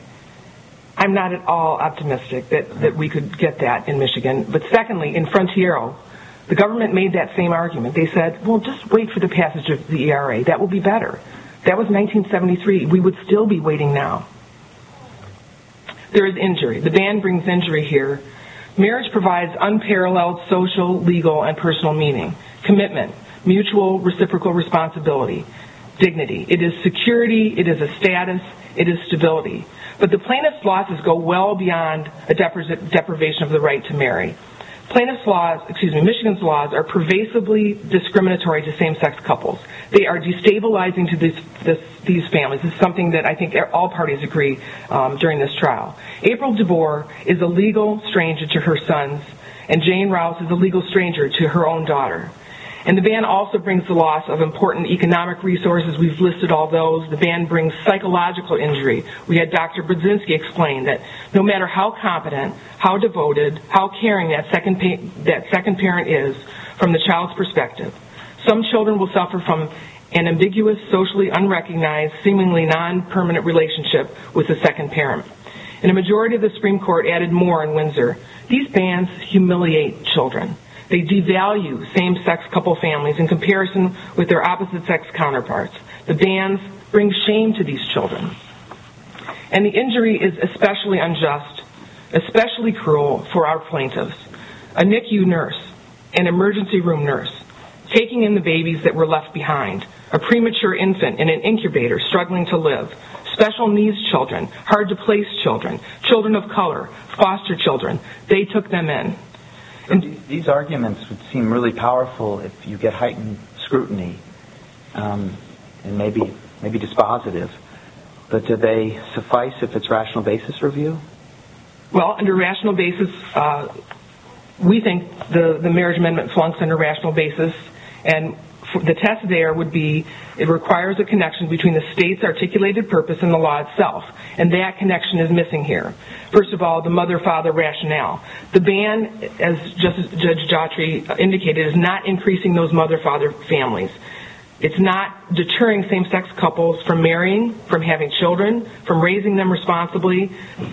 I'm not at all optimistic that, that we could get that in Michigan. But secondly, in Frontiero, the government made that same argument. They said, well, just wait for the passage of the E R A. That will be better. That was nineteen seventy-three. We would still be waiting now. There is injury. The ban brings injury here Marriage provides unparalleled social, legal, and personal meaning, commitment, mutual reciprocal responsibility, dignity. It is security, it is a status, it is stability. But the plaintiff's losses go well beyond a depri- deprivation of the right to marry. Plaintiff's laws, excuse me, Michigan's laws are pervasively discriminatory to same-sex couples. They are destabilizing to this, this, these families. This is something that I think all parties agree um, during this trial. April DeBoer is a legal stranger to her sons, and Jane Rouse is a legal stranger to her own daughter. And the ban also brings the loss of important economic resources. We've listed all those. The ban brings psychological injury. We had Doctor Brzezinski explain that no matter how competent, how devoted, how caring that second, pa- that second parent is from the child's perspective, some children will suffer from an ambiguous, socially unrecognized, seemingly non-permanent relationship with the second parent. And a majority of the Supreme Court added more in Windsor. These bans humiliate children. They devalue same-sex couple families in comparison with their opposite-sex counterparts. The bans bring shame to these children. And the injury is especially unjust, especially cruel for our plaintiffs. A N I C U nurse, an emergency room nurse, taking in the babies that were left behind, a premature infant in an incubator struggling to live, special needs children, hard-to-place children, children of color, foster children. They took them in. And these arguments would seem really powerful if you get heightened scrutiny, um, and maybe maybe dispositive. But do they suffice if it's rational basis review? Well, under rational basis, uh, we think the, the marriage amendment flunks under rational basis, and the test there would be it requires a connection between the state's articulated purpose and the law itself, and that connection is missing here. First of all, the mother-father rationale. The ban, as Justice, Judge Daughtry indicated, is not increasing those mother-father families. It's not deterring same-sex couples from marrying, from having children, from raising them responsibly.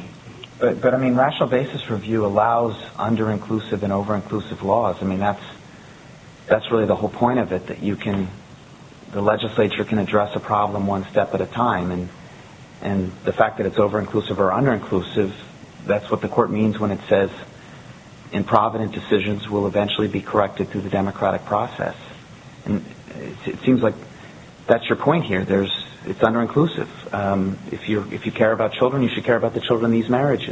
But, but I mean, rational basis review allows under-inclusive and over-inclusive laws. I mean, that's That's really the whole point of it, that you can, the legislature can address a problem one step at a time, and and the fact that it's over-inclusive or under-inclusive, that's what the court means when it says improvident decisions will eventually be corrected through the democratic process. And it, it seems like that's your point here. There's, it's under-inclusive. Um, if you if you care about children, you should care about the children in these marriages.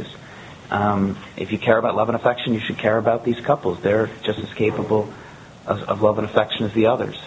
Um, if you care about love and affection, you should care about these couples. They're just as capable Of, of love and affection as the others.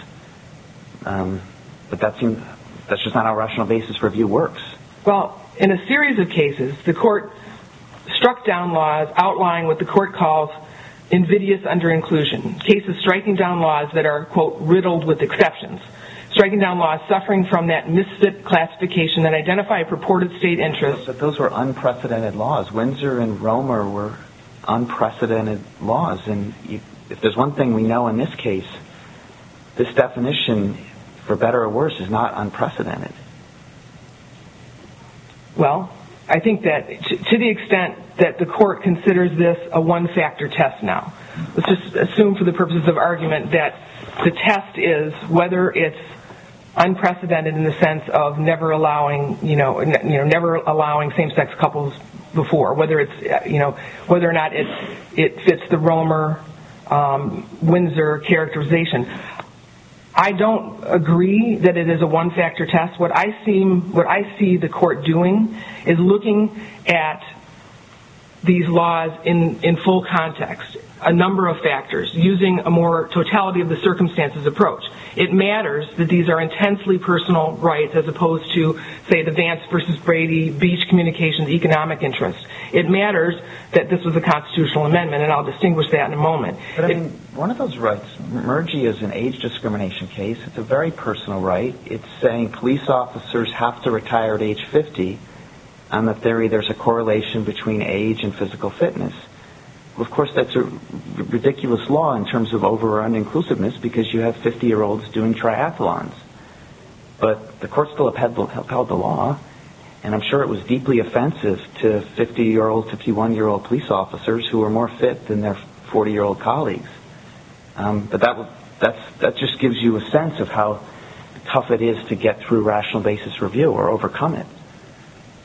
Um, but that seems, that's just not how rational basis review works. Well, in a series of cases, the court struck down laws outlining what the court calls invidious under-inclusion, cases striking down laws that are, quote, riddled with exceptions, striking down laws suffering from that misfit classification that identify a purported state interest. But those were unprecedented laws. Windsor and Romer were unprecedented laws, and you if there's one thing we know in this case, this definition, for better or worse, is not unprecedented. Well, I think that to the extent that the court considers this a one-factor test now, let's just assume for the purposes of argument that the test is whether it's unprecedented in the sense of never allowing, you know, you know, never allowing same-sex couples before, whether it's, you know, whether or not it it fits the Romer Um, Windsor characterization. I don't agree that it is a one-factor test. What I see, what I see the court doing is looking at these laws in, in full context, a number of factors, using a more totality of the circumstances approach. It matters that these are intensely personal rights as opposed to, say, the Vance versus Brady, Beach Communications, economic interest. It matters that this was a constitutional amendment, and I'll distinguish that in a moment. But I mean, one of those rights, Murgy is an age discrimination case. It's a very personal right. It's saying police officers have to retire at age fifty on the theory there's a correlation between age and physical fitness. Well, of course, that's a ridiculous law in terms of over or under-inclusiveness because you have fifty-year-olds doing triathlons. But the court still upheld the, upheld the law, and I'm sure it was deeply offensive to fifty-year-old, fifty-one-year-old police officers who were more fit than their forty-year-old colleagues. Um, but that that's, that just gives you a sense of how tough it is to get through rational basis review or overcome it.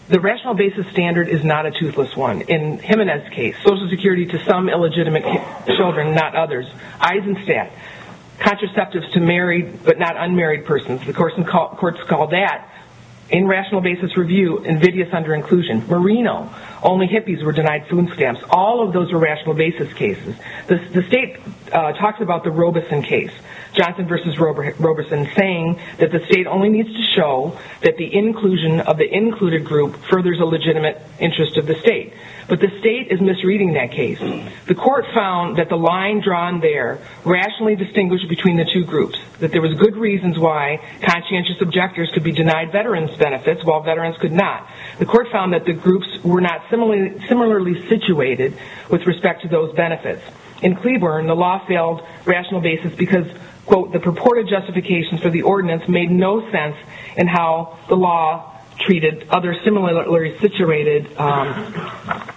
The rational basis standard is not a toothless one. In Jimenez's case, Social Security to some illegitimate children, not others. Eisenstadt, contraceptives to married but not unmarried persons. The courts called that, in rational basis review, invidious under-inclusion. Marino, only hippies were denied food stamps. All of those were rational basis cases. The, the state uh, talks about the Robeson case, Johnson versus Robeson, saying that the state only needs to show that the inclusion of the included group furthers a legitimate interest of the state. But the state is misreading that case. The court found that the line drawn there rationally distinguished between the two groups, that there was good reasons why conscientious objectors could be denied veterans benefits while veterans could not. The court found that the groups were not similarly, similarly situated with respect to those benefits. In Cleburne, the law failed rational basis because, quote, the purported justifications for the ordinance made no sense in how the law treated other similarly situated um,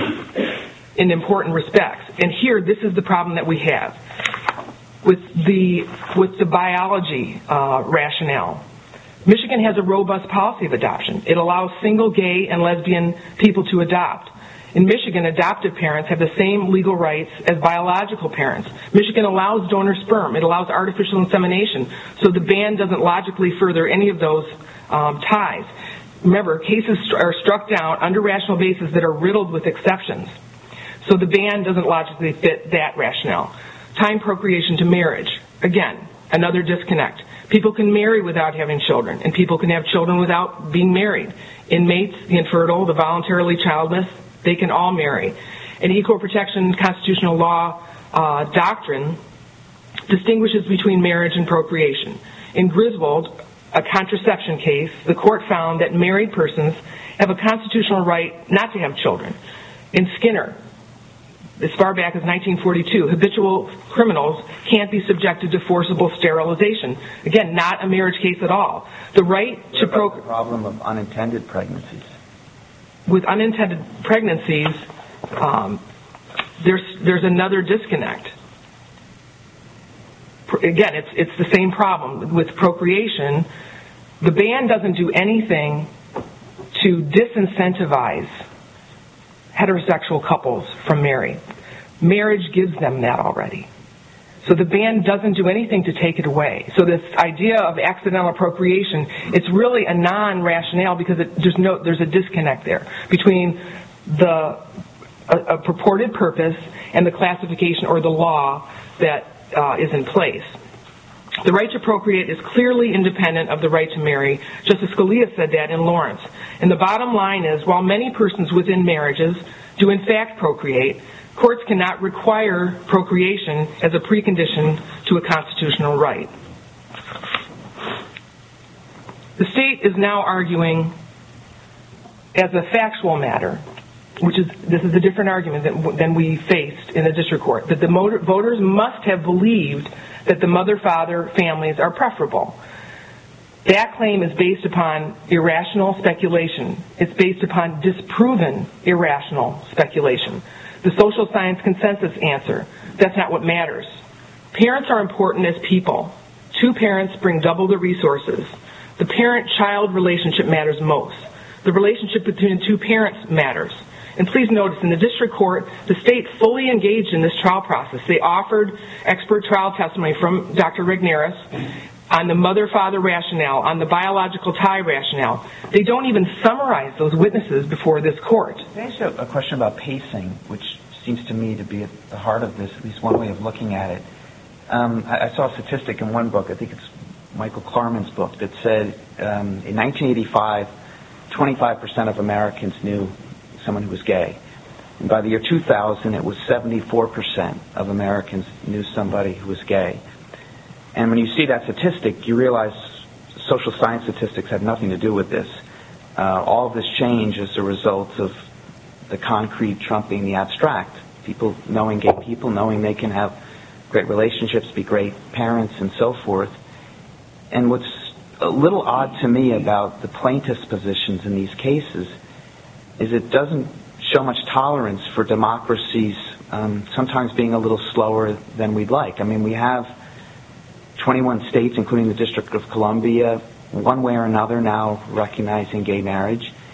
in important respects. And here, this is the problem that we have with the with the biology uh, rationale. Michigan has a robust policy of adoption. It allows single, gay, and lesbian people to adopt. In Michigan, adoptive parents have the same legal rights as biological parents. Michigan allows donor sperm. It allows artificial insemination. So the ban doesn't logically further any of those um, ties. Remember, cases st- are struck down under rational basis that are riddled with exceptions. So the ban doesn't logically fit that rationale. Time procreation to marriage. Again, another disconnect. People can marry without having children, and people can have children without being married. Inmates, the infertile, the voluntarily childless, they can all marry. An equal protection constitutional law uh, doctrine distinguishes between marriage and procreation. In Griswold, a contraception case, the court found that married persons have a constitutional right not to have children. In Skinner, as far back as nineteen forty-two, habitual criminals can't be subjected to forcible sterilization. Again, not a marriage case at all. The right what to procreate. The problem of unintended pregnancies. With unintended pregnancies, um, there's there's another disconnect. Again, it's it's the same problem with procreation. The ban doesn't do anything to disincentivize heterosexual couples from marrying. Marriage gives them that already. So the ban doesn't do anything to take it away. So this idea of accidental procreation, it's really a non-rationale because it, there's no there's a disconnect there between the a, a purported purpose and the classification or the law that uh, is in place. The right to procreate is clearly independent of the right to marry. Justice Scalia said that in Lawrence. And the bottom line is, while many persons within marriages do in fact procreate, courts cannot require procreation as a precondition to a constitutional right. The state is now arguing as a factual matter, which is, this is a different argument than, than we faced in the district court, that the motor, voters must have believed that the mother-father families are preferable. That claim is based upon irrational speculation. It's based upon disproven irrational speculation. The social science consensus answer, that's not what matters. Parents are important as people. Two parents bring double the resources. The parent-child relationship matters most. The relationship between the two parents matters. And please notice, in the district court, the state fully engaged in this trial process. They offered expert trial testimony from Doctor Regnerus on the mother-father rationale, on the biological tie rationale. They don't even summarize those witnesses before this court. Can I ask you a question about pacing, which seems to me to be at the heart of this, at least one way of looking at it. Um, I, I saw a statistic in one book, I think it's Michael Klarman's book, that said um, in nineteen eighty-five, twenty-five percent of Americans knew someone who was gay. And by the year two thousand, it was seventy-four percent of Americans knew somebody who was gay. And when you see that statistic, you realize social science statistics have nothing to do with this. Uh, all of this change is a result of the concrete trumping the abstract. People knowing gay people, knowing they can have great relationships, be great parents, and so forth. And what's a little odd to me about the plaintiff's positions in these cases is it doesn't show much tolerance for democracies um, sometimes being a little slower than we'd like. I mean, we have twenty-one states, including the District of Columbia, one way or another now recognizing gay marriage.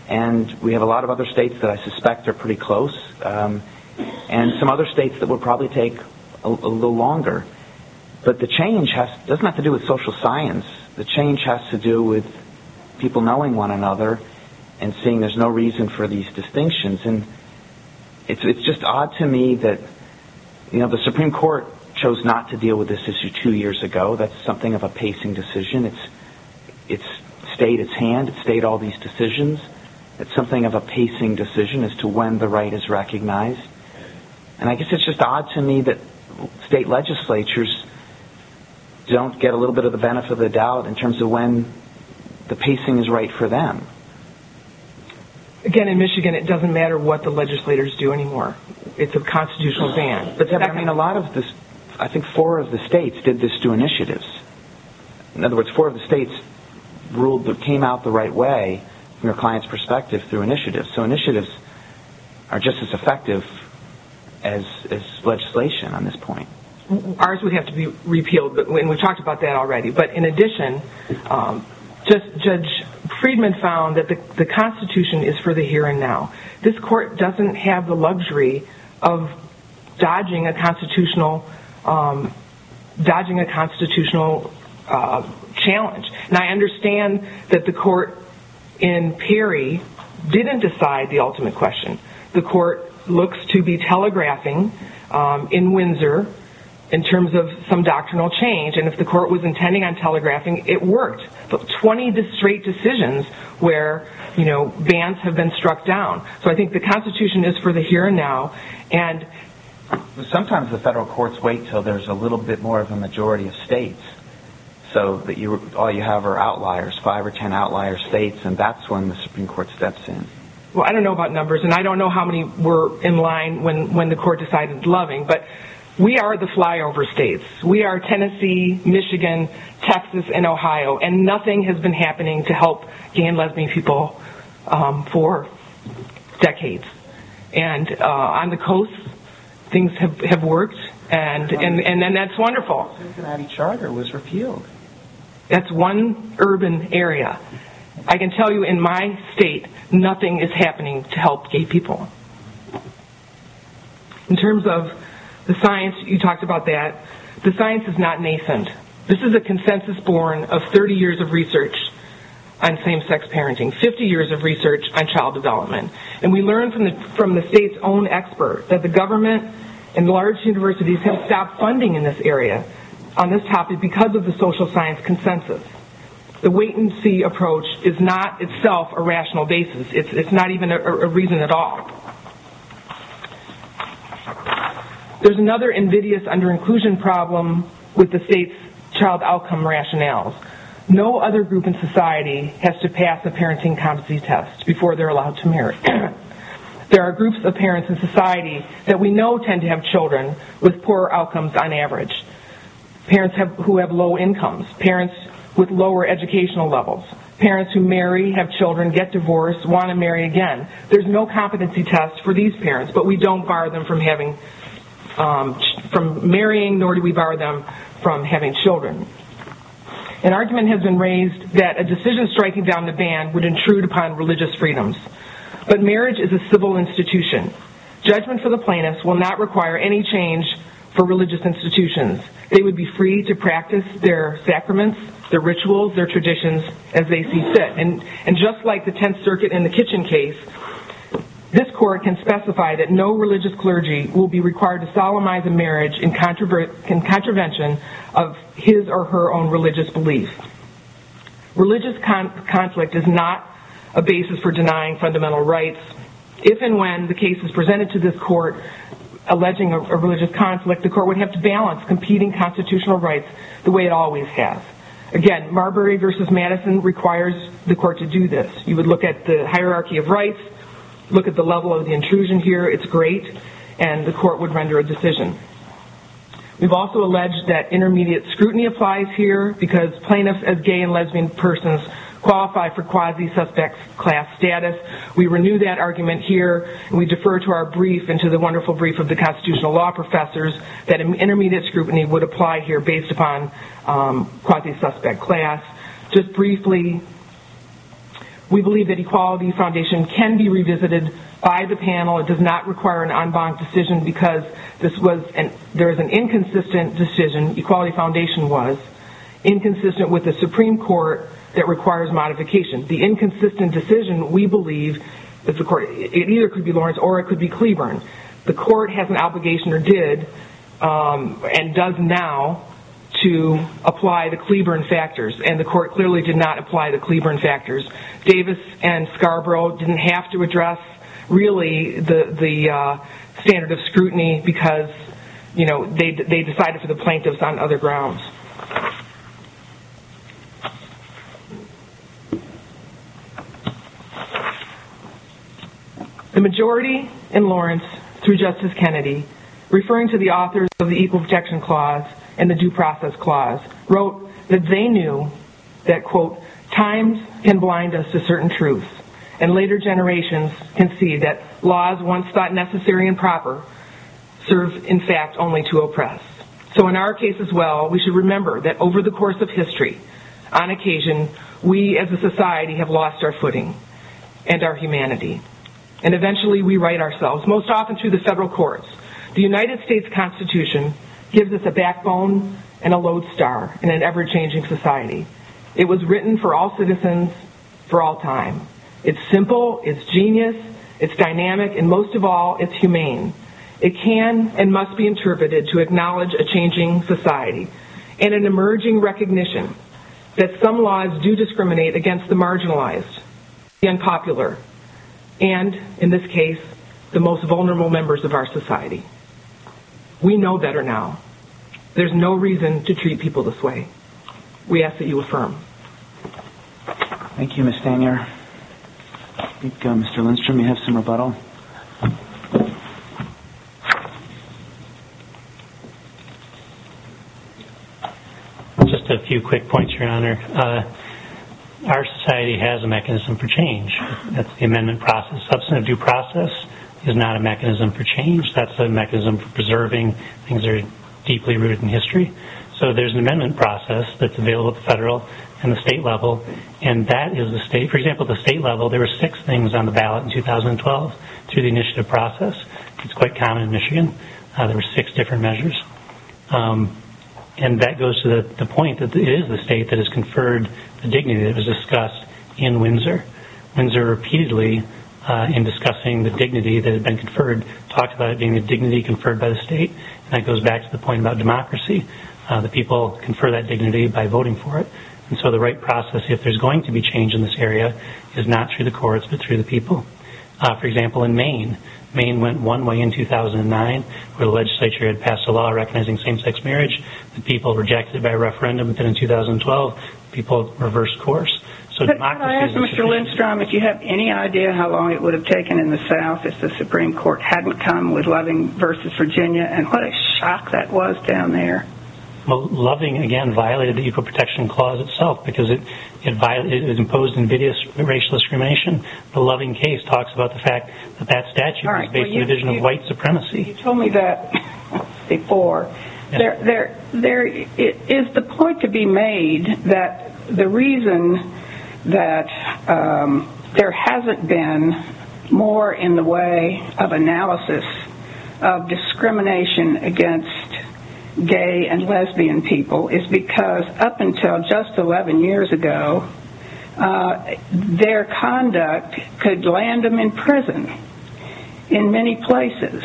And we have a lot of other states that I suspect are pretty close, um, and some other states that will probably take a, a little longer. But the change has, doesn't have to do with social science. The change has to do with people knowing one another and seeing there's no reason for these distinctions. And it's it's just odd to me that, you know, the Supreme Court chose not to deal with this issue two years ago. That's something of a pacing decision. It's it's stayed its hand. It stayed all these decisions. It's something of a pacing decision as to when the right is recognized. And I guess it's just odd to me that state legislatures don't get a little bit of the benefit of the doubt in terms of when the pacing is right for them. Again, in Michigan, it doesn't matter what the legislators do anymore. It's a constitutional ban. But I mean, a lot of this, I think four of the states did this through initiatives. In other words, four of the states ruled that came out the right way from your client's perspective through initiatives. So initiatives are just as effective as, as legislation on this point. Ours would have to be repealed, but and we've talked about that already. But in addition, um, just Judge Friedman found that the, the Constitution is for the here and now. This court doesn't have the luxury of dodging a constitutional, um, dodging a constitutional uh, challenge. And I understand that the court in Perry didn't decide the ultimate question. The court looks to be telegraphing um, in Windsor in terms of some doctrinal change, and if the court was intending on telegraphing, it worked. But twenty straight decisions where, you know, bans have been struck down. So I think the Constitution is for the here and now, and sometimes the federal courts wait till there's a little bit more of a majority of states, so that you all you have are outliers, five or ten outlier states, and that's when the Supreme Court steps in. Well, I don't know about numbers, and I don't know how many were in line when, when the court decided Loving, but we are the flyover states. We are Tennessee, Michigan, Texas, and Ohio, and nothing has been happening to help gay and lesbian people um, for decades. And uh, on the coast, things have, have worked, and, and, and, and that's wonderful. The Cincinnati Charter was repealed. That's one urban area. I can tell you in my state, nothing is happening to help gay people. In terms of the science, you talked about that. The science is not nascent. This is a consensus born of thirty years of research on same-sex parenting, fifty years of research on child development. And we learned from the, from the state's own expert that the government and large universities have stopped funding in this area on this topic because of the social science consensus. The wait-and-see approach is not itself a rational basis. It's, it's not even a, a reason at all. There's another invidious under-inclusion problem with the state's child outcome rationales. No other group in society has to pass a parenting competency test before they're allowed to marry. There are groups of parents in society that we know tend to have children with poorer outcomes on average. Parents have, who have low incomes, parents with lower educational levels, parents who marry, have children, get divorced, want to marry again. There's no competency test for these parents, but we don't bar them from having Um, from marrying, nor do we bar them from having children. An argument has been raised that a decision striking down the ban would intrude upon religious freedoms. But marriage is a civil institution. Judgment for the plaintiffs will not require any change for religious institutions. They would be free to practice their sacraments, their rituals, their traditions as they see fit. And, and just like the Tenth Circuit in the Kitchen case, this court can specify that no religious clergy will be required to solemnize a marriage in, controver- in contravention of his or her own religious belief. Religious con- conflict is not a basis for denying fundamental rights. If and when the case is presented to this court alleging a, a religious conflict, the court would have to balance competing constitutional rights the way it always has. Again, Marbury versus Madison requires the court to do this. You would look at the hierarchy of rights, look at the level of the intrusion here, it's great, and the court would render a decision. We've also alleged that intermediate scrutiny applies here because plaintiffs as gay and lesbian persons qualify for quasi-suspect class status. We renew that argument here, and we defer to our brief and to the wonderful brief of the constitutional law professors that intermediate scrutiny would apply here based upon um, quasi-suspect class. Just briefly, We believe that Equality Foundation can be revisited by the panel. It does not require an en banc decision because this was an, there is an inconsistent decision, Equality Foundation was, inconsistent with the Supreme Court that requires modification. The inconsistent decision, we believe, is the court, it either could be Lawrence or it could be Cleburne. The court has an obligation, or did, um, and does now, to apply the Cleburne factors, and the court clearly did not apply the Cleburne factors. Davis and Scarborough didn't have to address really the the uh, standard of scrutiny because, you know, they they decided for the plaintiffs on other grounds. The majority in Lawrence, through Justice Kennedy, referring to the authors of the Equal Protection Clause and the Due Process Clause, wrote that they knew that, quote, times can blind us to certain truths, and later generations can see that laws once thought necessary and proper serve, in fact, only to oppress. So in our case as well, we should remember that over the course of history, on occasion, we as a society have lost our footing and our humanity. And eventually we right ourselves, most often through the federal courts. The United States Constitution gives us a backbone and a lodestar in an ever-changing society. It was written for all citizens, for all time. It's simple, it's genius, it's dynamic, and most of all, it's humane. It can and must be interpreted to acknowledge a changing society and an emerging recognition that some laws do discriminate against the marginalized, the unpopular, and, in this case, the most vulnerable members of our society. We know better now. There's no reason to treat people this way. We ask that you affirm. Thank you, Miz Stanier. I think, uh, Mister Lindstrom, you have some rebuttal. Just a few quick points, Your Honor. Uh, our society has a mechanism for change. That's the amendment process. Substantive due process is not a mechanism for change. That's a mechanism for preserving things that are deeply rooted in history. So there's an amendment process that's available at the federal and the state level, and that is the state. For example, at the state level, there were six things on the ballot in two thousand twelve through the initiative process. It's quite common in Michigan. Uh, there were six different measures. Um, and that goes to the, the point that it is the state that has conferred the dignity that was discussed in Windsor. Windsor repeatedly, uh, in discussing the dignity that had been conferred, talked about it being the dignity conferred by the state, and that goes back to the point about democracy. Uh, the people confer that dignity by voting for it. And so the right process, if there's going to be change in this area, is not through the courts, but through the people. Uh, for example, in Maine, Maine went one way in two thousand nine, where the legislature had passed a law recognizing same-sex marriage. The people rejected it by a referendum, but then in two thousand twelve, people reversed course. So Could, democracy could I ask is Mister Lindstrom if you have any idea how long it would have taken in the South if the Supreme Court hadn't come with Loving versus Virginia, and what a shock that was down there? Well, Loving, again, violated the Equal Protection Clause itself because it it, viol- it imposed invidious racial discrimination. The Loving case talks about the fact that that statute right, was based well, you, on the division you, of white supremacy. You told me that before. Yes. There, there, there is the point to be made that the reason that um, there hasn't been more in the way of analysis of discrimination against gay and lesbian people is because up until just eleven years ago, uh, their conduct could land them in prison in many places.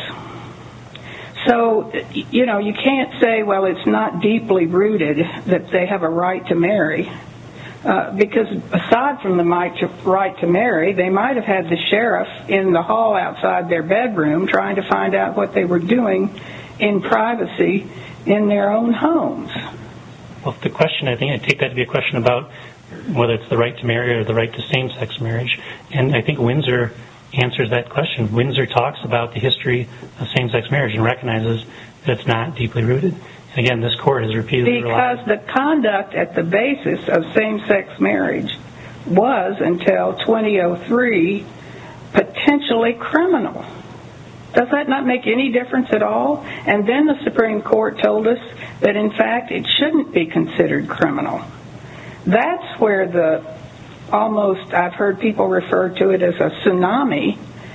So, you know, you can't say, well, it's not deeply rooted that they have a right to marry. Uh, because aside from the right to marry, they might have had the sheriff in the hall outside their bedroom trying to find out what they were doing in privacy in their own homes. Well, the question, I think I take that to be a question about whether it's the right to marry or the right to same-sex marriage. And I think Windsor answers that question. Windsor talks about the history of same-sex marriage and recognizes that it's not deeply rooted. And again, this court has repeatedly relied. Because the conduct at the basis of same-sex marriage was, until twenty oh three, potentially criminal. Does that not make any difference at all? And then the Supreme Court told us that, in fact, it shouldn't be considered criminal. That's where the almost, I've heard people refer to it as a tsunami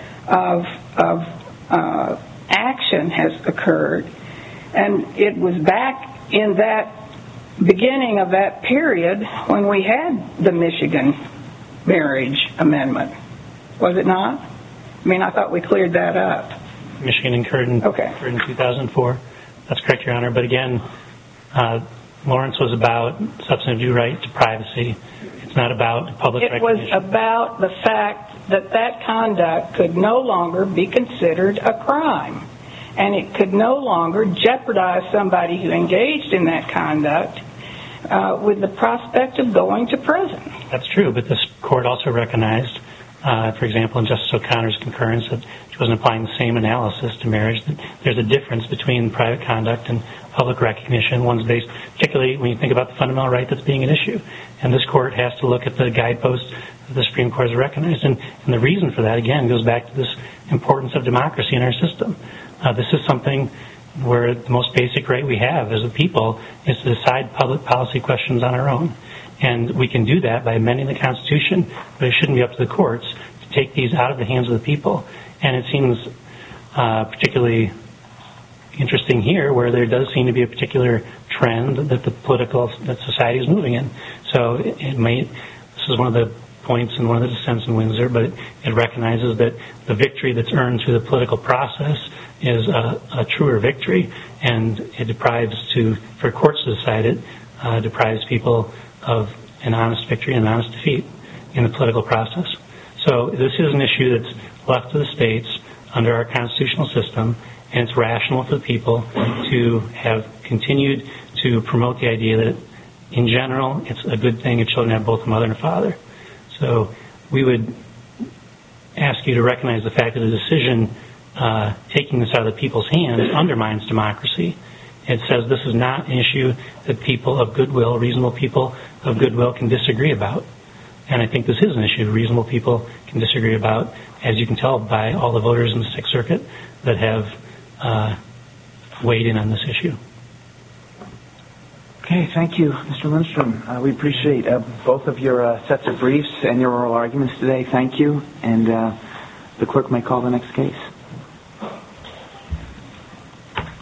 of, of uh, action has occurred. And it was back in that beginning of that period when we had the Michigan marriage amendment. Was it not? I mean, I thought we cleared that up. Michigan incurred in, okay. occurred in two thousand four. That's correct, Your Honor. But again, uh, Lawrence was about substantive due right to privacy. It's not about public it recognition. It was about the fact that that conduct could no longer be considered a crime. And it could no longer jeopardize somebody who engaged in that conduct uh, with the prospect of going to prison. That's true, but this court also recognized, uh, for example, in Justice O'Connor's concurrence, that she wasn't applying the same analysis to marriage. That there's a difference between private conduct and public recognition. One's based, particularly when you think about the fundamental right that's being at issue. And this court has to look at the guideposts that the Supreme Court has recognized. And, and the reason for that, again, goes back to this importance of democracy in our system. Uh, this is something where the most basic right we have as a people is to decide public policy questions on our own. And we can do that by amending the Constitution, but it shouldn't be up to the courts to take these out of the hands of the people. And it seems uh, particularly interesting here where there does seem to be a particular trend that the political, that society is moving in. So it, it may, this is one of the points in one of the dissents in Windsor, but it, it recognizes that the victory that's earned through the political process is a, a truer victory, and it deprives to, for courts to decide it, uh, deprives people of an honest victory and an honest defeat in the political process. So this is an issue that's left to the states under our constitutional system, and it's rational for the people to have continued to promote the idea that, in general, it's a good thing if children have both a mother and a father. So we would ask you to recognize the fact that the decision uh, taking this out of the people's hands undermines democracy. It says this is not an issue that people of goodwill, reasonable people of goodwill, can disagree about. And I think this is an issue reasonable people can disagree about, as you can tell by all the voters in the Sixth Circuit that have uh, weighed in on this issue. Okay, thank you, Mister Lindstrom. Uh, we appreciate uh, both of your uh, sets of briefs and your oral arguments today. Thank you. And uh, the clerk may call the next case.